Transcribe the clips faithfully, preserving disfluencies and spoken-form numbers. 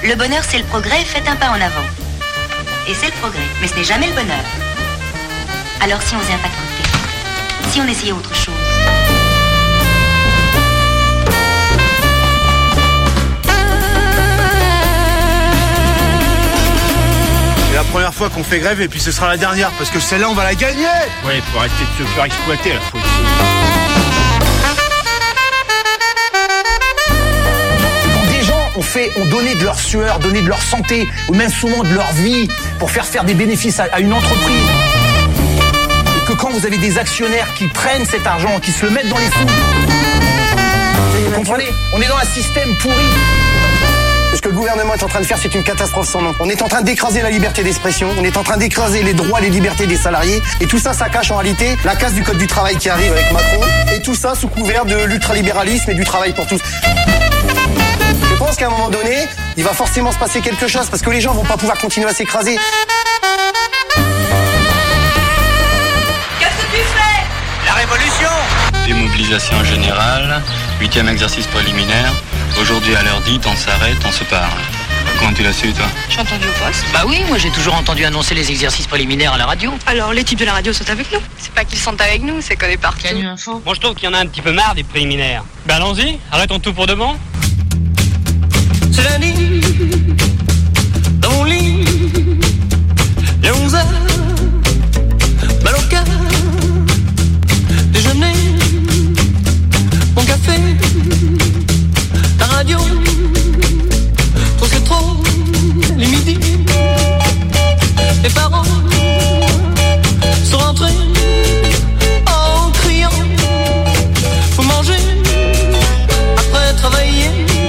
Le bonheur, c'est le progrès, faites un pas en avant. Et c'est le progrès, mais ce n'est jamais le bonheur. Alors si on faisait un pas de côté, si on essayait autre chose. C'est la première fois qu'on fait grève et puis ce sera la dernière parce que celle-là on va la gagner. Ouais, faut arrêter de se faire exploiter là. Faut... On fait, on donnait de leur sueur, donnait de leur santé, ou même souvent de leur vie, pour faire faire des bénéfices à, à une entreprise. Et que quand vous avez des actionnaires qui prennent cet argent, qui se le mettent dans les sous, vous comprenez ? On est dans un système pourri. Ce que le gouvernement est en train de faire, c'est une catastrophe sans nom. On est en train d'écraser la liberté d'expression, on est en train d'écraser les droits, les libertés des salariés, et tout ça, ça cache en réalité la casse du code du travail qui arrive avec Macron, et tout ça sous couvert de l'ultralibéralisme et du travail pour tous. Je pense qu'à un moment donné, il va forcément se passer quelque chose parce que les gens vont pas pouvoir continuer à s'écraser. Qu'est-ce que tu fais ? La révolution. Démobilisation générale, huitième exercice préliminaire. Aujourd'hui à l'heure dite, on s'arrête, on se parle. Comment tu l'as su, toi ? J'ai entendu au poste. Bah oui, moi j'ai toujours entendu annoncer les exercices préliminaires à la radio. Alors les types de la radio sont avec nous. C'est pas qu'ils sont avec nous, c'est qu'on est partout. Canu Info. Moi je trouve qu'il y en a un petit peu marre des préliminaires. Ben allons-y, arrêtons tout pour de bon. C'est la nuit, dans mon lit, il y a onze heures, mal au cœur, déjeuner, mon café, la radio, trop c'est trop, les midis, les parents sont rentrés en criant, faut manger après travailler.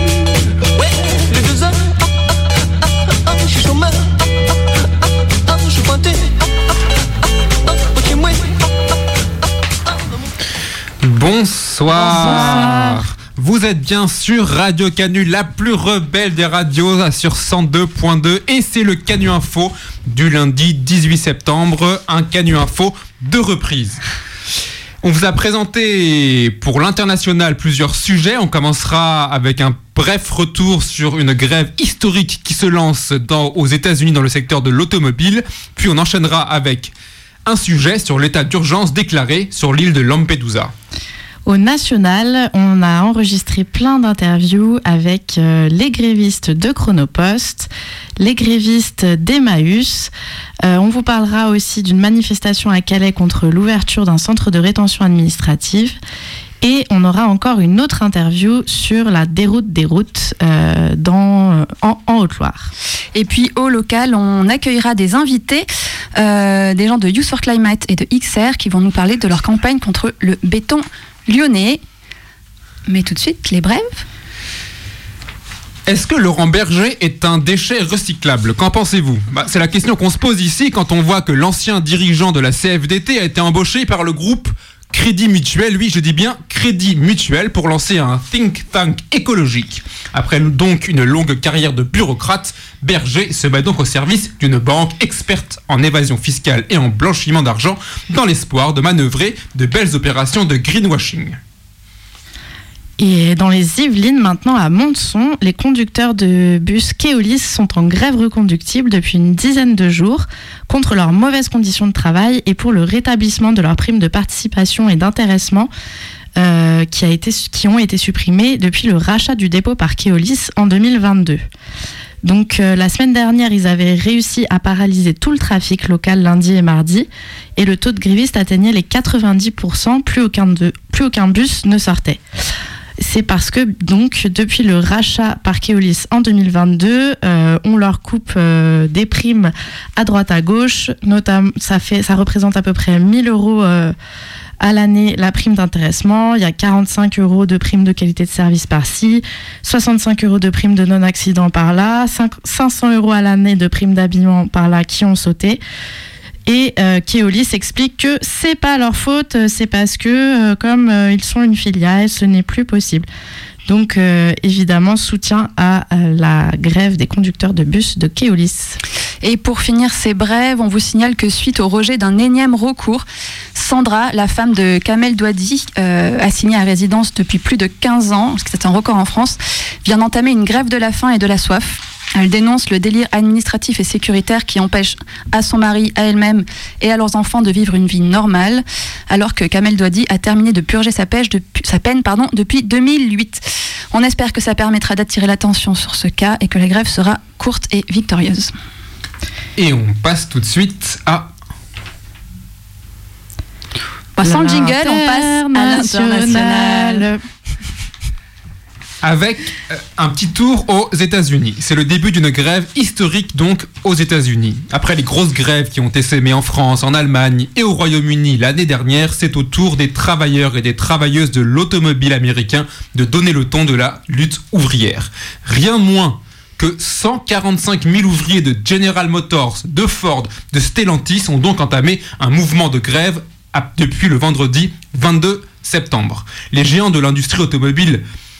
Bonsoir. Vous êtes bien sur Radio Canu, la plus rebelle des radios, sur cent deux point deux, et c'est le Canu Info du lundi dix-huit septembre, un Canu Info de reprise. On vous a présenté pour l'international plusieurs sujets. On commencera avec un bref retour sur une grève historique qui se lance dans, aux États-Unis dans le secteur de l'automobile. Puis on enchaînera avec un sujet sur l'état d'urgence déclaré sur l'île de Lampedusa. Au national, on a enregistré plein d'interviews avec euh, les grévistes de Chronopost, les grévistes d'Emmaüs. Euh, on vous parlera aussi d'une manifestation à Calais contre l'ouverture d'un centre de rétention administrative. Et on aura encore une autre interview sur la déroute des routes euh, dans, en, en Haute-Loire. Et puis au local, on accueillera des invités, euh, des gens de Youth for Climate et de X R qui vont nous parler de leur campagne contre le béton lyonnais. Mais tout de suite, les brèves. Est-ce que Laurent Berger est un déchet recyclable ? Qu'en pensez-vous ? Bah, c'est la question qu'on se pose ici quand on voit que l'ancien dirigeant de la C F D T a été embauché par le groupe Crédit Mutuel, oui je dis bien Crédit Mutuel, pour lancer un think tank écologique. Après donc une longue carrière de bureaucrate, Berger se met donc au service d'une banque experte en évasion fiscale et en blanchiment d'argent dans l'espoir de manœuvrer de belles opérations de greenwashing. Et dans les Yvelines, maintenant à Montson, les conducteurs de bus Keolis sont en grève reconductible depuis une dizaine de jours contre leurs mauvaises conditions de travail et pour le rétablissement de leurs primes de participation et d'intéressement euh, qui, a été, qui ont été supprimées depuis le rachat du dépôt par Keolis en deux mille vingt-deux. Donc euh, la semaine dernière, ils avaient réussi à paralyser tout le trafic local lundi et mardi et le taux de grévistes atteignait les quatre-vingt-dix pour cent, plus aucun, de, plus aucun bus ne sortait. C'est parce que donc depuis le rachat par Keolis en deux mille vingt-deux, euh, on leur coupe euh, des primes à droite à gauche, notamment ça fait ça représente à peu près mille euros euh, à l'année la prime d'intéressement. Il y a quarante-cinq euros de prime de qualité de service par-ci, soixante-cinq euros de prime de non-accident par-là, cinq cents euros à l'année de prime d'habillement par-là qui ont sauté. Et euh, Keolis explique que c'est pas leur faute, c'est parce que euh, comme euh, ils sont une filiale, ce n'est plus possible. Donc euh, évidemment, soutien à euh, la grève des conducteurs de bus de Keolis. Et pour finir ces brèves, on vous signale que suite au rejet d'un énième recours, Sandra, la femme de Kamel Douadi, euh, assignée à résidence depuis plus de quinze ans, parce que c'est un record en France, vient d'entamer une grève de la faim et de la soif. Elle dénonce le délire administratif et sécuritaire qui empêche à son mari, à elle-même et à leurs enfants de vivre une vie normale, alors que Kamel Douadi a terminé de purger sa, pêche depuis, sa peine pardon, depuis deux mille huit. On espère que ça permettra d'attirer l'attention sur ce cas et que la grève sera courte et victorieuse. Et on passe tout de suite à... Bon, sans le jingle, on passe à l'international. Avec un petit tour aux États-Unis. C'est le début d'une grève historique donc aux États-Unis. Après les grosses grèves qui ont essaimé en France, en Allemagne et au Royaume-Uni l'année dernière, c'est au tour des travailleurs et des travailleuses de l'automobile américain de donner le ton de la lutte ouvrière. Rien moins que cent quarante-cinq mille ouvriers de General Motors, de Ford, de Stellantis ont donc entamé un mouvement de grève depuis le vendredi vingt-deux septembre. Les géants de l'industrie automobile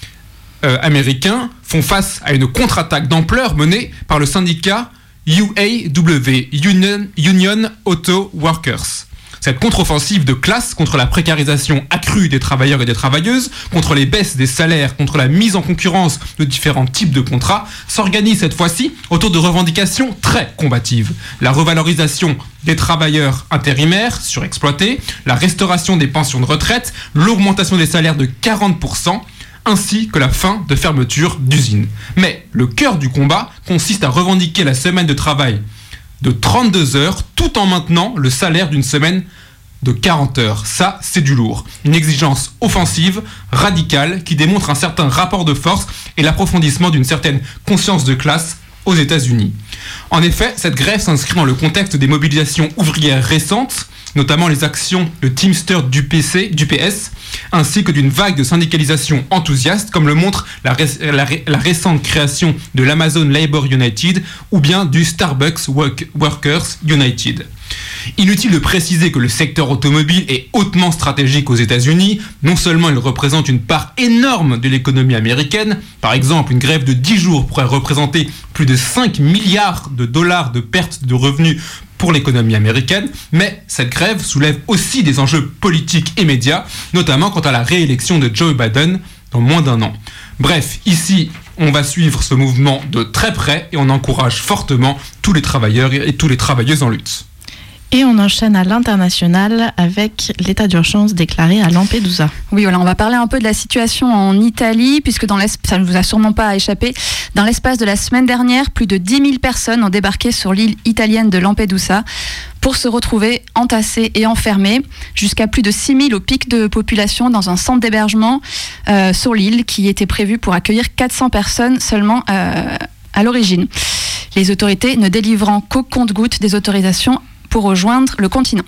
Euh, américains font face à une contre-attaque d'ampleur menée par le syndicat U A W, Union, Union Auto Workers. Cette contre-offensive de classe contre la précarisation accrue des travailleurs et des travailleuses, contre les baisses des salaires, contre la mise en concurrence de différents types de contrats, s'organise cette fois-ci autour de revendications très combatives. La revalorisation des travailleurs intérimaires surexploités, la restauration des pensions de retraite, l'augmentation des salaires de quarante pour cent, ainsi que la fin de fermeture d'usines. Mais le cœur du combat consiste à revendiquer la semaine de travail de trente-deux heures tout en maintenant le salaire d'une semaine de quarante heures. Ça, c'est du lourd. Une exigence offensive, radicale, qui démontre un certain rapport de force et l'approfondissement d'une certaine conscience de classe aux États-Unis. En effet, cette grève s'inscrit dans le contexte des mobilisations ouvrières récentes, notamment les actions de Teamster du P C, du P S, ainsi que d'une vague de syndicalisation enthousiaste, comme le montre la, ré- la, ré- la récente création de l'Amazon Labor United ou bien du Starbucks Work- Workers United. Inutile de préciser que le secteur automobile est hautement stratégique aux États-Unis. Non seulement il représente une part énorme de l'économie américaine, par exemple une grève de dix jours pourrait représenter plus de cinq milliards de dollars de pertes de revenus pour l'économie américaine, mais cette grève soulève aussi des enjeux politiques immédiats, notamment quant à la réélection de Joe Biden dans moins d'un an. Bref, ici, on va suivre ce mouvement de très près et on encourage fortement tous les travailleurs et toutes les travailleuses en lutte. Et on enchaîne à l'international avec l'état d'urgence déclaré à Lampedusa. Oui, voilà, on va parler un peu de la situation en Italie, puisque dans ça ne vous a sûrement pas échappé. Dans l'espace de la semaine dernière, plus de dix mille personnes ont débarqué sur l'île italienne de Lampedusa pour se retrouver entassées et enfermées, jusqu'à plus de six mille au pic de population dans un centre d'hébergement euh, sur l'île qui était prévu pour accueillir quatre cents personnes seulement euh, à l'origine. Les autorités ne délivrant qu'au compte-gouttes des autorisations pour rejoindre le continent.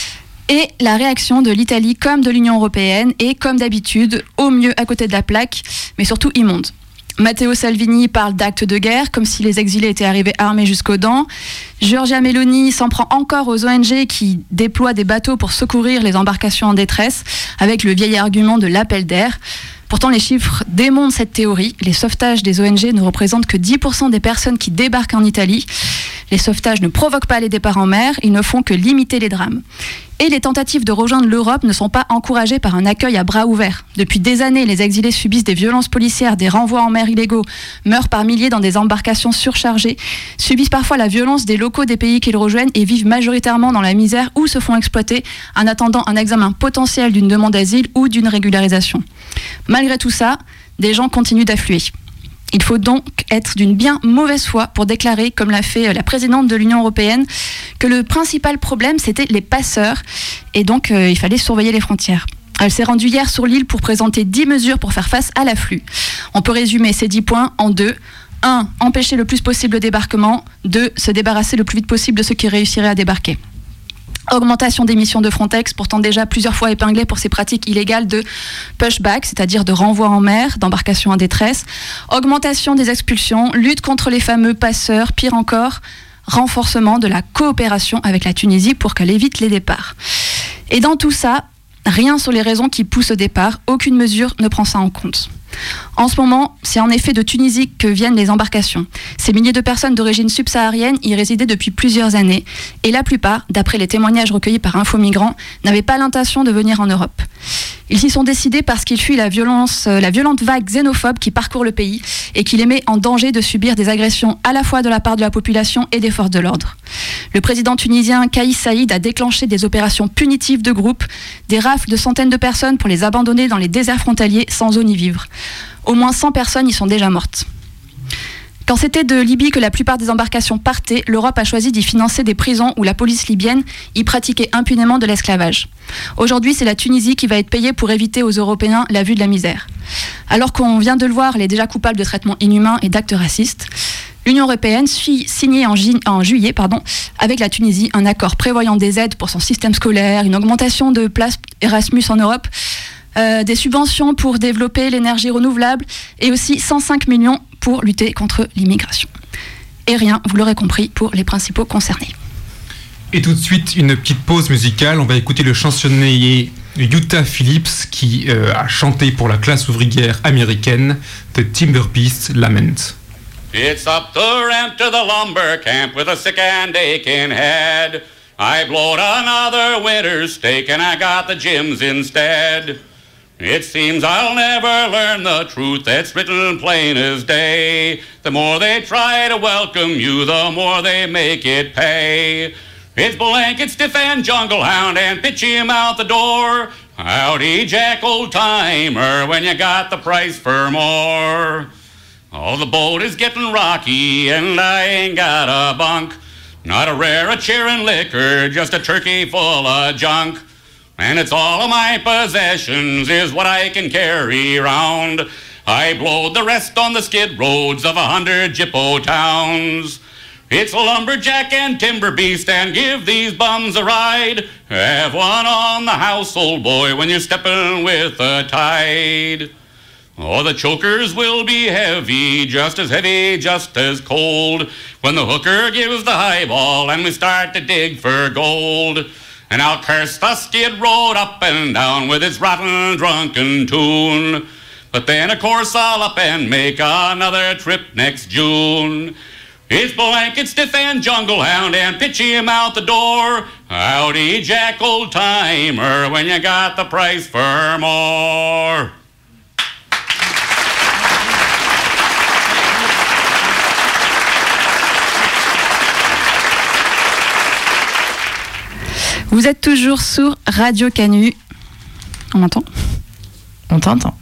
Et la réaction de l'Italie comme de l'Union européenne est, comme d'habitude, au mieux à côté de la plaque, mais surtout immonde. Matteo Salvini parle d'actes de guerre, comme si les exilés étaient arrivés armés jusqu'aux dents. Giorgia Meloni s'en prend encore aux O N G qui déploient des bateaux pour secourir les embarcations en détresse, avec le vieil argument de l'appel d'air. Pourtant, les chiffres démontrent cette théorie. Les sauvetages des O N G ne représentent que dix pour cent des personnes qui débarquent en Italie. Les sauvetages ne provoquent pas les départs en mer, ils ne font que limiter les drames. Et les tentatives de rejoindre l'Europe ne sont pas encouragées par un accueil à bras ouverts. Depuis des années, les exilés subissent des violences policières, des renvois en mer illégaux, meurent par milliers dans des embarcations surchargées, subissent parfois la violence des locaux des pays qu'ils rejoignent et vivent majoritairement dans la misère ou se font exploiter en attendant un examen potentiel d'une demande d'asile ou d'une régularisation. Malgré tout ça, des gens continuent d'affluer. Il faut donc être d'une bien mauvaise foi pour déclarer, comme l'a fait la présidente de l'Union européenne, que le principal problème, c'était les passeurs, et donc euh, il fallait surveiller les frontières. Elle s'est rendue hier sur l'île pour présenter dix mesures pour faire face à l'afflux. On peut résumer ces dix points en deux. un. Empêcher le plus possible le débarquement. deux. Se débarrasser le plus vite possible de ceux qui réussiraient à débarquer. Augmentation des missions de Frontex, pourtant déjà plusieurs fois épinglées pour ses pratiques illégales de pushback, c'est-à-dire de renvoi en mer, d'embarcation en détresse. Augmentation des expulsions, lutte contre les fameux passeurs, pire encore, renforcement de la coopération avec la Tunisie pour qu'elle évite les départs. Et dans tout ça, rien sur les raisons qui poussent au départ, aucune mesure ne prend ça en compte. En ce moment, c'est en effet de Tunisie que viennent les embarcations. Ces milliers de personnes d'origine subsaharienne y résidaient depuis plusieurs années et la plupart, d'après les témoignages recueillis par Info Migrants, n'avaient pas l'intention de venir en Europe. Ils s'y sont décidés parce qu'ils fuient la, violence, la violente vague xénophobe qui parcourt le pays et qui les met en danger de subir des agressions à la fois de la part de la population et des forces de l'ordre. Le président tunisien Kais Saïd a déclenché des opérations punitives de groupe, des rafles de centaines de personnes pour les abandonner dans les déserts frontaliers sans eau ni vivre. Au moins cent personnes y sont déjà mortes. Quand c'était de Libye que la plupart des embarcations partaient, l'Europe a choisi d'y financer des prisons où la police libyenne y pratiquait impunément de l'esclavage. Aujourd'hui, c'est la Tunisie qui va être payée pour éviter aux Européens la vue de la misère. Alors qu'on vient de le voir, elle est déjà coupable de traitements inhumains et d'actes racistes. L'Union européenne suit signer en, ju- en juillet pardon, avec la Tunisie un accord prévoyant des aides pour son système scolaire, une augmentation de places Erasmus en Europe, Euh, des subventions pour développer l'énergie renouvelable et aussi cent cinq millions pour lutter contre l'immigration. Et rien, vous l'aurez compris, pour les principaux concernés. Et tout de suite, une petite pause musicale. On va écouter le chansonnier Utah Phillips qui euh, a chanté pour la classe ouvrière américaine The Timber Beast Lament. It's up the ramp to the lumber camp with a sick and aching head. I blowed another winter's steak and I got the gyms instead. It seems I'll never learn the truth that's written plain as day. The more they try to welcome you, the more they make it pay. It's blanket, stiff and jungle hound and pitch him out the door. Howdy, Jack, old timer, when you got the price for more. Oh, the boat is getting rocky and I ain't got a bunk. Not a rare a cheering liquor, just a turkey full of junk. And it's all of my possessions is what I can carry round. I blowed the rest on the skid roads of a hundred Jippo towns. It's lumberjack and timber beast and give these bums a ride. Have one on the house, old boy, when you're stepping with the tide. Oh, the chokers will be heavy, just as heavy, just as cold, when the hooker gives the highball and we start to dig for gold. And I'll curse the skid road up and down with its rotten, drunken tune. But then, of course, I'll up and make another trip next June. It's blanket, stiff and jungle hound and pitch him out the door. Howdy, Jack, old timer, when you got the price for more. Vous êtes toujours sur Radio Canu. On m'entend ? On t'entend.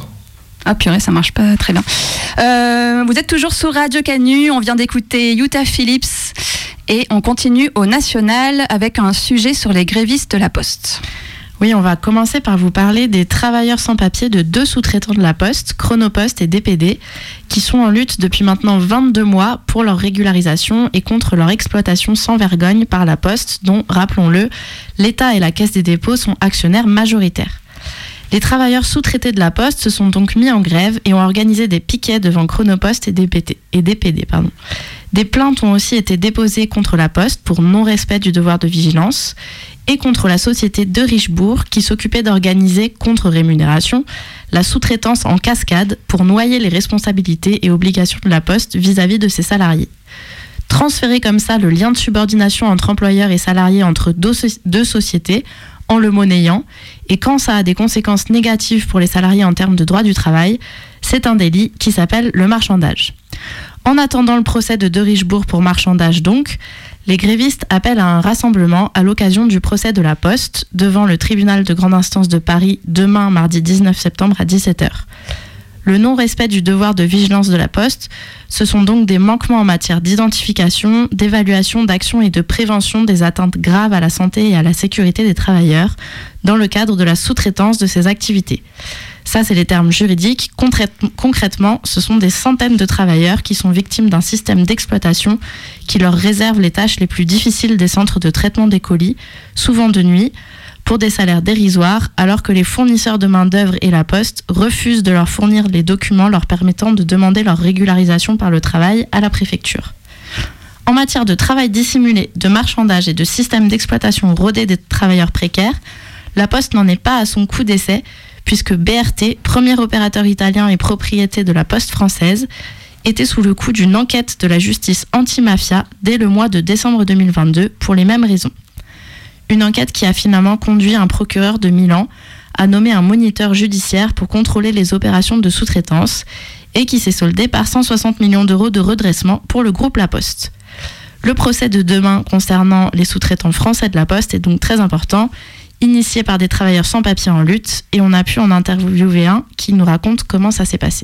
Ah purée, ça marche pas très bien. Euh, vous êtes toujours sur Radio Canu, on vient d'écouter Utah Phillips et on continue au national avec un sujet sur les grévistes de la Poste. Oui, on va commencer par vous parler des travailleurs sans papier de deux sous-traitants de la Poste, Chronopost et D P D, qui sont en lutte depuis maintenant vingt-deux mois pour leur régularisation et contre leur exploitation sans vergogne par la Poste, dont, rappelons-le, l'État et la Caisse des dépôts sont actionnaires majoritaires. Les travailleurs sous-traités de la Poste se sont donc mis en grève et ont organisé des piquets devant Chronopost et D P D. Et D P D pardon. Des plaintes ont aussi été déposées contre la Poste pour non-respect du devoir de vigilance et contre la société de Richebourg qui s'occupait d'organiser, contre rémunération, la sous-traitance en cascade pour noyer les responsabilités et obligations de la Poste vis-à-vis de ses salariés. Transférer comme ça le lien de subordination entre employeurs et salariés entre deux, deux sociétés en le monnayant, et quand ça a des conséquences négatives pour les salariés en termes de droit du travail, c'est un délit qui s'appelle le marchandage. En attendant le procès de De Richebourg pour marchandage donc, les grévistes appellent à un rassemblement à l'occasion du procès de la Poste devant le tribunal de grande instance de Paris demain, mardi dix-neuf septembre à dix-sept heures. Le non-respect du devoir de vigilance de la Poste, ce sont donc des manquements en matière d'identification, d'évaluation, d'action et de prévention des atteintes graves à la santé et à la sécurité des travailleurs dans le cadre de la sous-traitance de ces activités. Ça, c'est les termes juridiques. Concrètement, ce sont des centaines de travailleurs qui sont victimes d'un système d'exploitation qui leur réserve les tâches les plus difficiles des centres de traitement des colis, souvent de nuit, pour des salaires dérisoires, alors que les fournisseurs de main-d'œuvre et la Poste refusent de leur fournir les documents leur permettant de demander leur régularisation par le travail à la préfecture. En matière de travail dissimulé, de marchandage et de système d'exploitation rodé des travailleurs précaires, la Poste n'en est pas à son coup d'essai, puisque B R T, premier opérateur italien et propriété de la Poste française, était sous le coup d'une enquête de la justice anti-mafia dès le mois de décembre deux mille vingt-deux pour les mêmes raisons. Une enquête qui a finalement conduit un procureur de Milan à nommer un moniteur judiciaire pour contrôler les opérations de sous-traitance et qui s'est soldée par cent soixante millions d'euros de redressement pour le groupe La Poste. Le procès de demain concernant les sous-traitants français de La Poste est donc très important, initié par des travailleurs sans papier en lutte, et on a pu en interviewer un qui nous raconte comment ça s'est passé.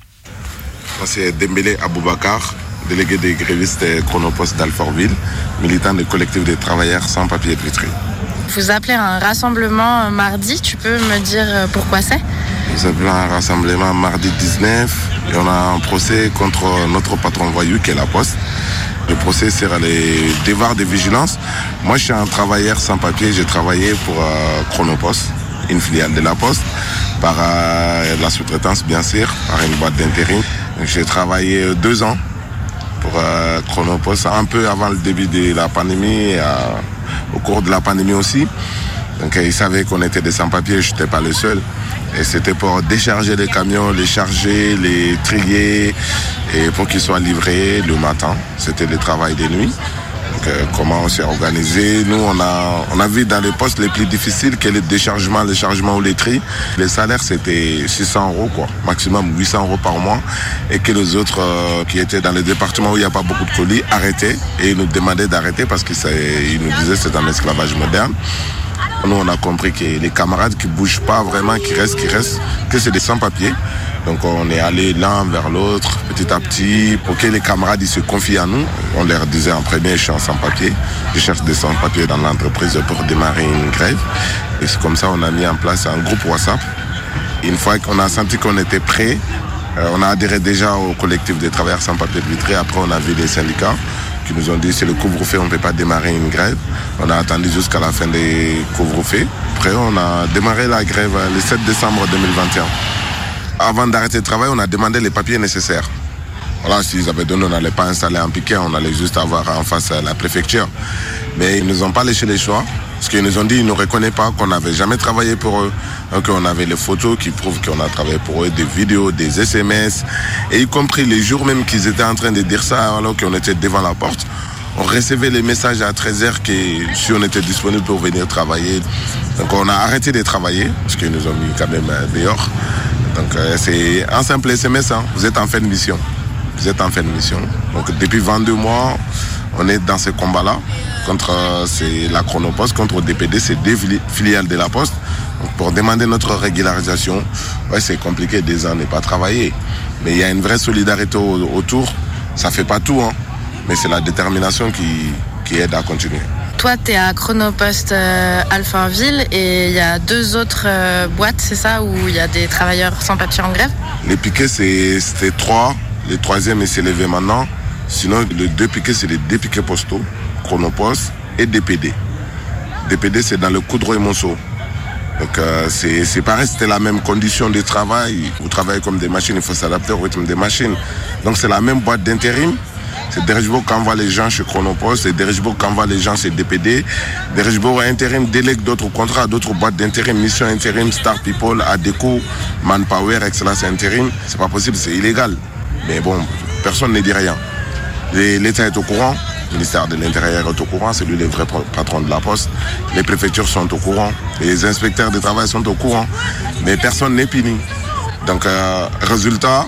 C'est Dembélé Aboubakar, délégué des grévistes Chronopost d'Alfortville, militant du collectif des travailleurs sans papier de Vitry. Vous appelez un rassemblement mardi, tu peux me dire pourquoi c'est ? Nous appelons un rassemblement mardi dix-neuf et on a un procès contre notre patron voyou qui est La Poste. Le procès sera les devoirs de vigilance. Moi je suis un travailleur sans papier, j'ai travaillé pour euh, Chronopost, une filiale de La Poste, par euh, la sous-traitance bien sûr, par une boîte d'intérim. J'ai travaillé deux ans pour euh, Chronopost, un peu avant le début de la pandémie, et, euh, au cours de la pandémie aussi. Donc euh, ils savaient qu'on était des sans-papiers, je n'étais pas le seul. Et c'était pour décharger les camions, les charger, les trier, et pour qu'ils soient livrés le matin. C'était le travail de nuit. Donc, euh, comment on s'est organisé. Nous, on a, on a vu dans les postes les plus difficiles que les déchargements, les chargements ou les tri. Les salaires, c'était six cents euros, quoi, maximum huit cents euros par mois. Et que les autres euh, qui étaient dans les départements où il n'y a pas beaucoup de colis arrêtaient. Et ils nous demandaient d'arrêter parce qu'ils nous disaient que c'est un esclavage moderne. Nous, on a compris que les camarades qui ne bougent pas vraiment, qui restent, qui restent, que c'est des sans-papiers. Donc on est allé l'un vers l'autre, petit à petit, pour que les camarades ils se confient à nous. On leur disait en premier, je suis en sans-papier, je cherche des sans-papiers dans l'entreprise pour démarrer une grève. Et c'est comme ça on a mis en place un groupe WhatsApp. Une fois qu'on a senti qu'on était prêt, euh, on a adhéré déjà au collectif des travailleurs sans-papiers de Vitry. Après on a vu les syndicats qui nous ont dit c'est le couvre-feu, on ne peut pas démarrer une grève. On a attendu jusqu'à la fin des couvre-feux. Après on a démarré la grève le sept décembre deux mille vingt et un. Avant d'arrêter le travail, on a demandé les papiers nécessaires. Voilà, s'ils avaient donné, on n'allait pas installer un piquet, on allait juste avoir en face la préfecture. Mais ils ne nous ont pas laissé les choix, parce qu'ils nous ont dit qu'ils ne nous reconnaissent pas, qu'on n'avait jamais travaillé pour eux. Donc on avait les photos qui prouvent qu'on a travaillé pour eux, des vidéos, des S M S, et y compris les jours même qu'ils étaient en train de dire ça, alors qu'on était devant la porte. On recevait les messages à treize heures que si on était disponible pour venir travailler. Donc on a arrêté de travailler, parce qu'ils nous ont mis quand même dehors. Donc euh, c'est un simple S M S, hein. Vous êtes en fin de mission. Vous êtes en fin de mission. Donc depuis vingt-deux mois, on est dans ce combat-là contre euh, c'est la Chronopost, contre D P D, c'est deux filiales de la Poste. Donc, pour demander notre régularisation, ouais, c'est compliqué déjà de ne pas travailler. Mais il y a une vraie solidarité au, autour. Ça ne fait pas tout, hein. Mais c'est la détermination qui, qui aide à continuer. Toi, tu es à Chronopost euh, Alfortville et il y a deux autres euh, boîtes, c'est ça, où il y a des travailleurs sans papier en grève ? Les piquets, c'était trois. Le troisième, il s'est levé maintenant. Sinon, les deux piquets, c'est les deux piquets postaux, Chronopost et D P D. D P D, c'est dans le Coudray-Monceau. Donc, euh, c'est pareil, c'était la même condition de travail. Vous travaillez comme des machines, il faut s'adapter au rythme des machines. Donc, c'est la même boîte d'intérim. C'est Derechbourg qui envoie les gens chez Chronopost, c'est Derechbourg qui envoie les gens chez D P D. Derechbourg Intérim délègue d'autres contrats, d'autres boîtes d'intérim, Mission Intérim, Star People, Adeco, Manpower, Excellence Intérim. C'est pas possible, c'est illégal. Mais bon, personne ne dit rien. L'État est au courant, le ministère de l'Intérieur est au courant, c'est lui le vrai patron de la Poste. Les préfectures sont au courant, les inspecteurs de travail sont au courant, mais personne n'est puni. Donc, euh, résultat,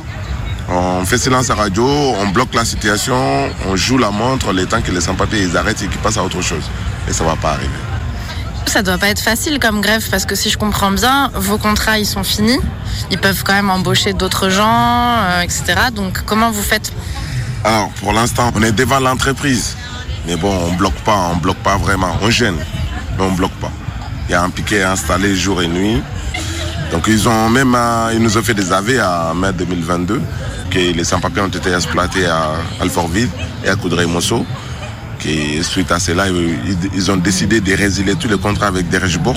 on fait silence à radio, on bloque la situation, on joue la montre, les temps que les sans-papiers ils arrêtent et qu'ils passent à autre chose. Et ça ne va pas arriver. Ça doit pas être facile comme grève parce que si je comprends bien, vos contrats ils sont finis, ils peuvent quand même embaucher d'autres gens, euh, et cetera. Donc comment vous faites ? Alors pour l'instant, on est devant l'entreprise, mais bon, on bloque pas, on bloque pas vraiment, on gêne, mais on bloque pas. Il y a un piquet installé jour et nuit. Donc ils ont même, euh, ils nous ont fait des aveux à mai deux mille vingt-deux. Que les sans-papiers ont été exploités à Alfortville et à Coudray-Monceau. Suite à cela, ils ont décidé de résilier tous les contrats avec Derechbourg.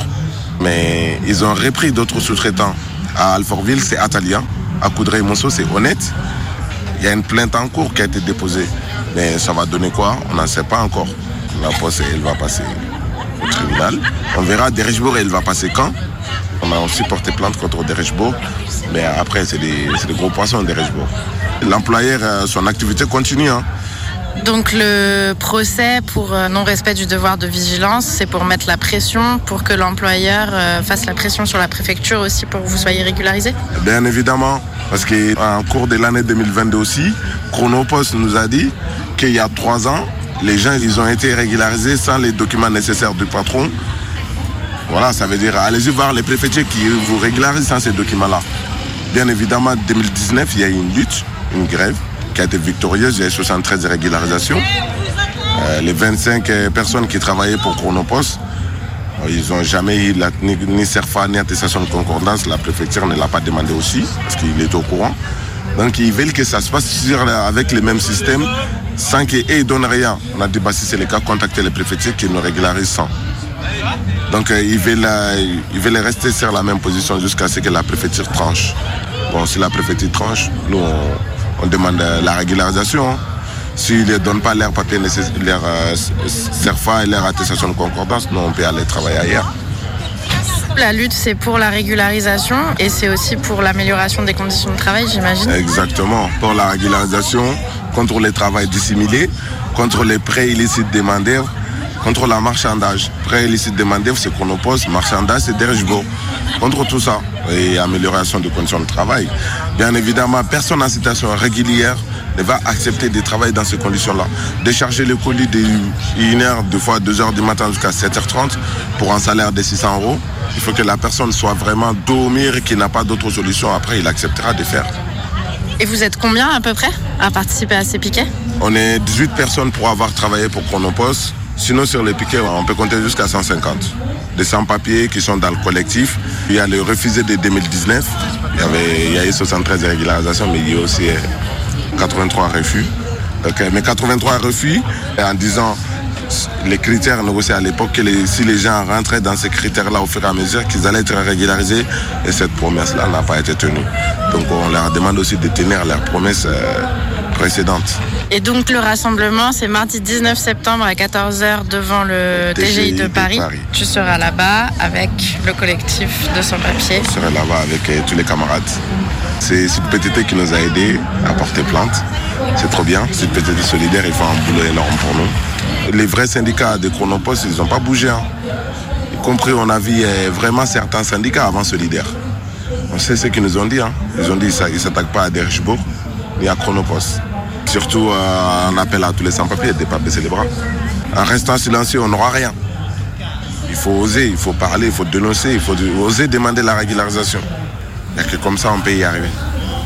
Mais ils ont repris d'autres sous-traitants. À Alfortville, c'est Atalia. À Coudray-Monceau, c'est Honnête. Il y a une plainte en cours qui a été déposée. Mais ça va donner quoi? On n'en sait pas encore. La Poste, elle va passer au tribunal. On verra Derechbourg, elle va passer quand? On a aussi porté plainte contre Derechbourg, mais après, c'est des, c'est des gros poissons, Derechbourg. L'employeur, son activité continue. Hein. Donc le procès pour non-respect du devoir de vigilance, c'est pour mettre la pression, pour que l'employeur fasse la pression sur la préfecture aussi pour que vous soyez régularisé ? Bien évidemment, parce qu'en cours de l'année deux mille vingt-deux aussi, Chronopost nous a dit qu'il y a trois ans, les gens ils ont été régularisés sans les documents nécessaires du patron. Voilà, ça veut dire, allez-y voir les préfectures qui vous régularisent sans ces documents-là. Bien évidemment, en deux mille dix-neuf, il y a eu une lutte, une grève, qui a été victorieuse. Il y a eu soixante-treize régularisations. Euh, les vingt-cinq personnes qui travaillaient pour Chronopost, ils n'ont jamais eu la, ni, ni CERFA, ni attestation de concordance. La préfecture ne l'a pas demandé aussi, parce qu'il était au courant. Donc ils veulent que ça se passe sur, avec les mêmes systèmes, sans qu'ils ne donnent rien. On a dit, bah, si c'est le cas, contacter les préfectures qui nous régularisent sans. Donc euh, ils, veulent, euh, ils veulent rester sur la même position jusqu'à ce que la préfecture tranche. Bon, si la préfecture tranche, nous on, on demande euh, la régularisation. Hein. S'ils ne donnent pas leur papier nécessaire, leur euh, CERFA et leur attestation de concordance, nous on peut aller travailler ailleurs. La lutte, c'est pour la régularisation et c'est aussi pour l'amélioration des conditions de travail, j'imagine. Exactement, pour la régularisation, contre le travail dissimulé, contre les prêts illicites des main-d'œuvre, contre la marchandage. Prêt illicite demandé, c'est Chronopost, marchandage, c'est Derechbourg. Contre tout ça, et amélioration des conditions de travail. Bien évidemment, personne en situation régulière ne va accepter de travailler dans ces conditions-là. Décharger le colis de une heure, deux fois deux heures du matin jusqu'à sept heures trente pour un salaire de six cents euros. Il faut que la personne soit vraiment dormir et qu'il n'a pas d'autre solution. Après, il acceptera de faire. Et vous êtes combien à peu près à participer à ces piquets ? On est dix-huit personnes pour avoir travaillé pour Chronopost. Sinon, sur les piquets, on peut compter jusqu'à cent cinquante. Des sans-papiers qui sont dans le collectif. Il y a le refusé de deux mille dix-neuf. Il y, avait, il y a eu soixante-treize régularisations, mais il y a aussi quatre-vingt-trois refus. Donc, mais quatre-vingt-trois refus, en disant les critères négociés à l'époque, que les, si les gens rentraient dans ces critères-là au fur et à mesure, qu'ils allaient être régularisés. Et cette promesse-là n'a pas été tenue. Donc, on leur demande aussi de tenir leurs promesses euh, précédentes. Et donc le rassemblement, c'est mardi dix-neuf septembre à quatorze heures devant le T G I de Paris. de Paris. Tu seras là-bas avec le collectif de sans-papiers. Je serai là-bas avec euh, tous les camarades. C'est cette petite qui nous a aidés à porter plainte. C'est trop bien. Cette petite solidaire, ils font un boulot énorme pour nous. Les vrais syndicats de Chronopost, ils n'ont pas bougé. Hein. Y compris, on a vu euh, vraiment certains syndicats avant solidaire. On sait ce qu'ils nous ont dit. Hein. Ils ont dit qu'ils ne s'attaquent pas à Derechbourg ni à Chronopost. Surtout euh, un appel à tous les sans-papiers de ne pas baisser les bras. En restant silencieux, on n'aura rien. Il faut oser, il faut parler, il faut dénoncer, il faut oser demander la régularisation. Il n'y a que comme ça on peut y arriver.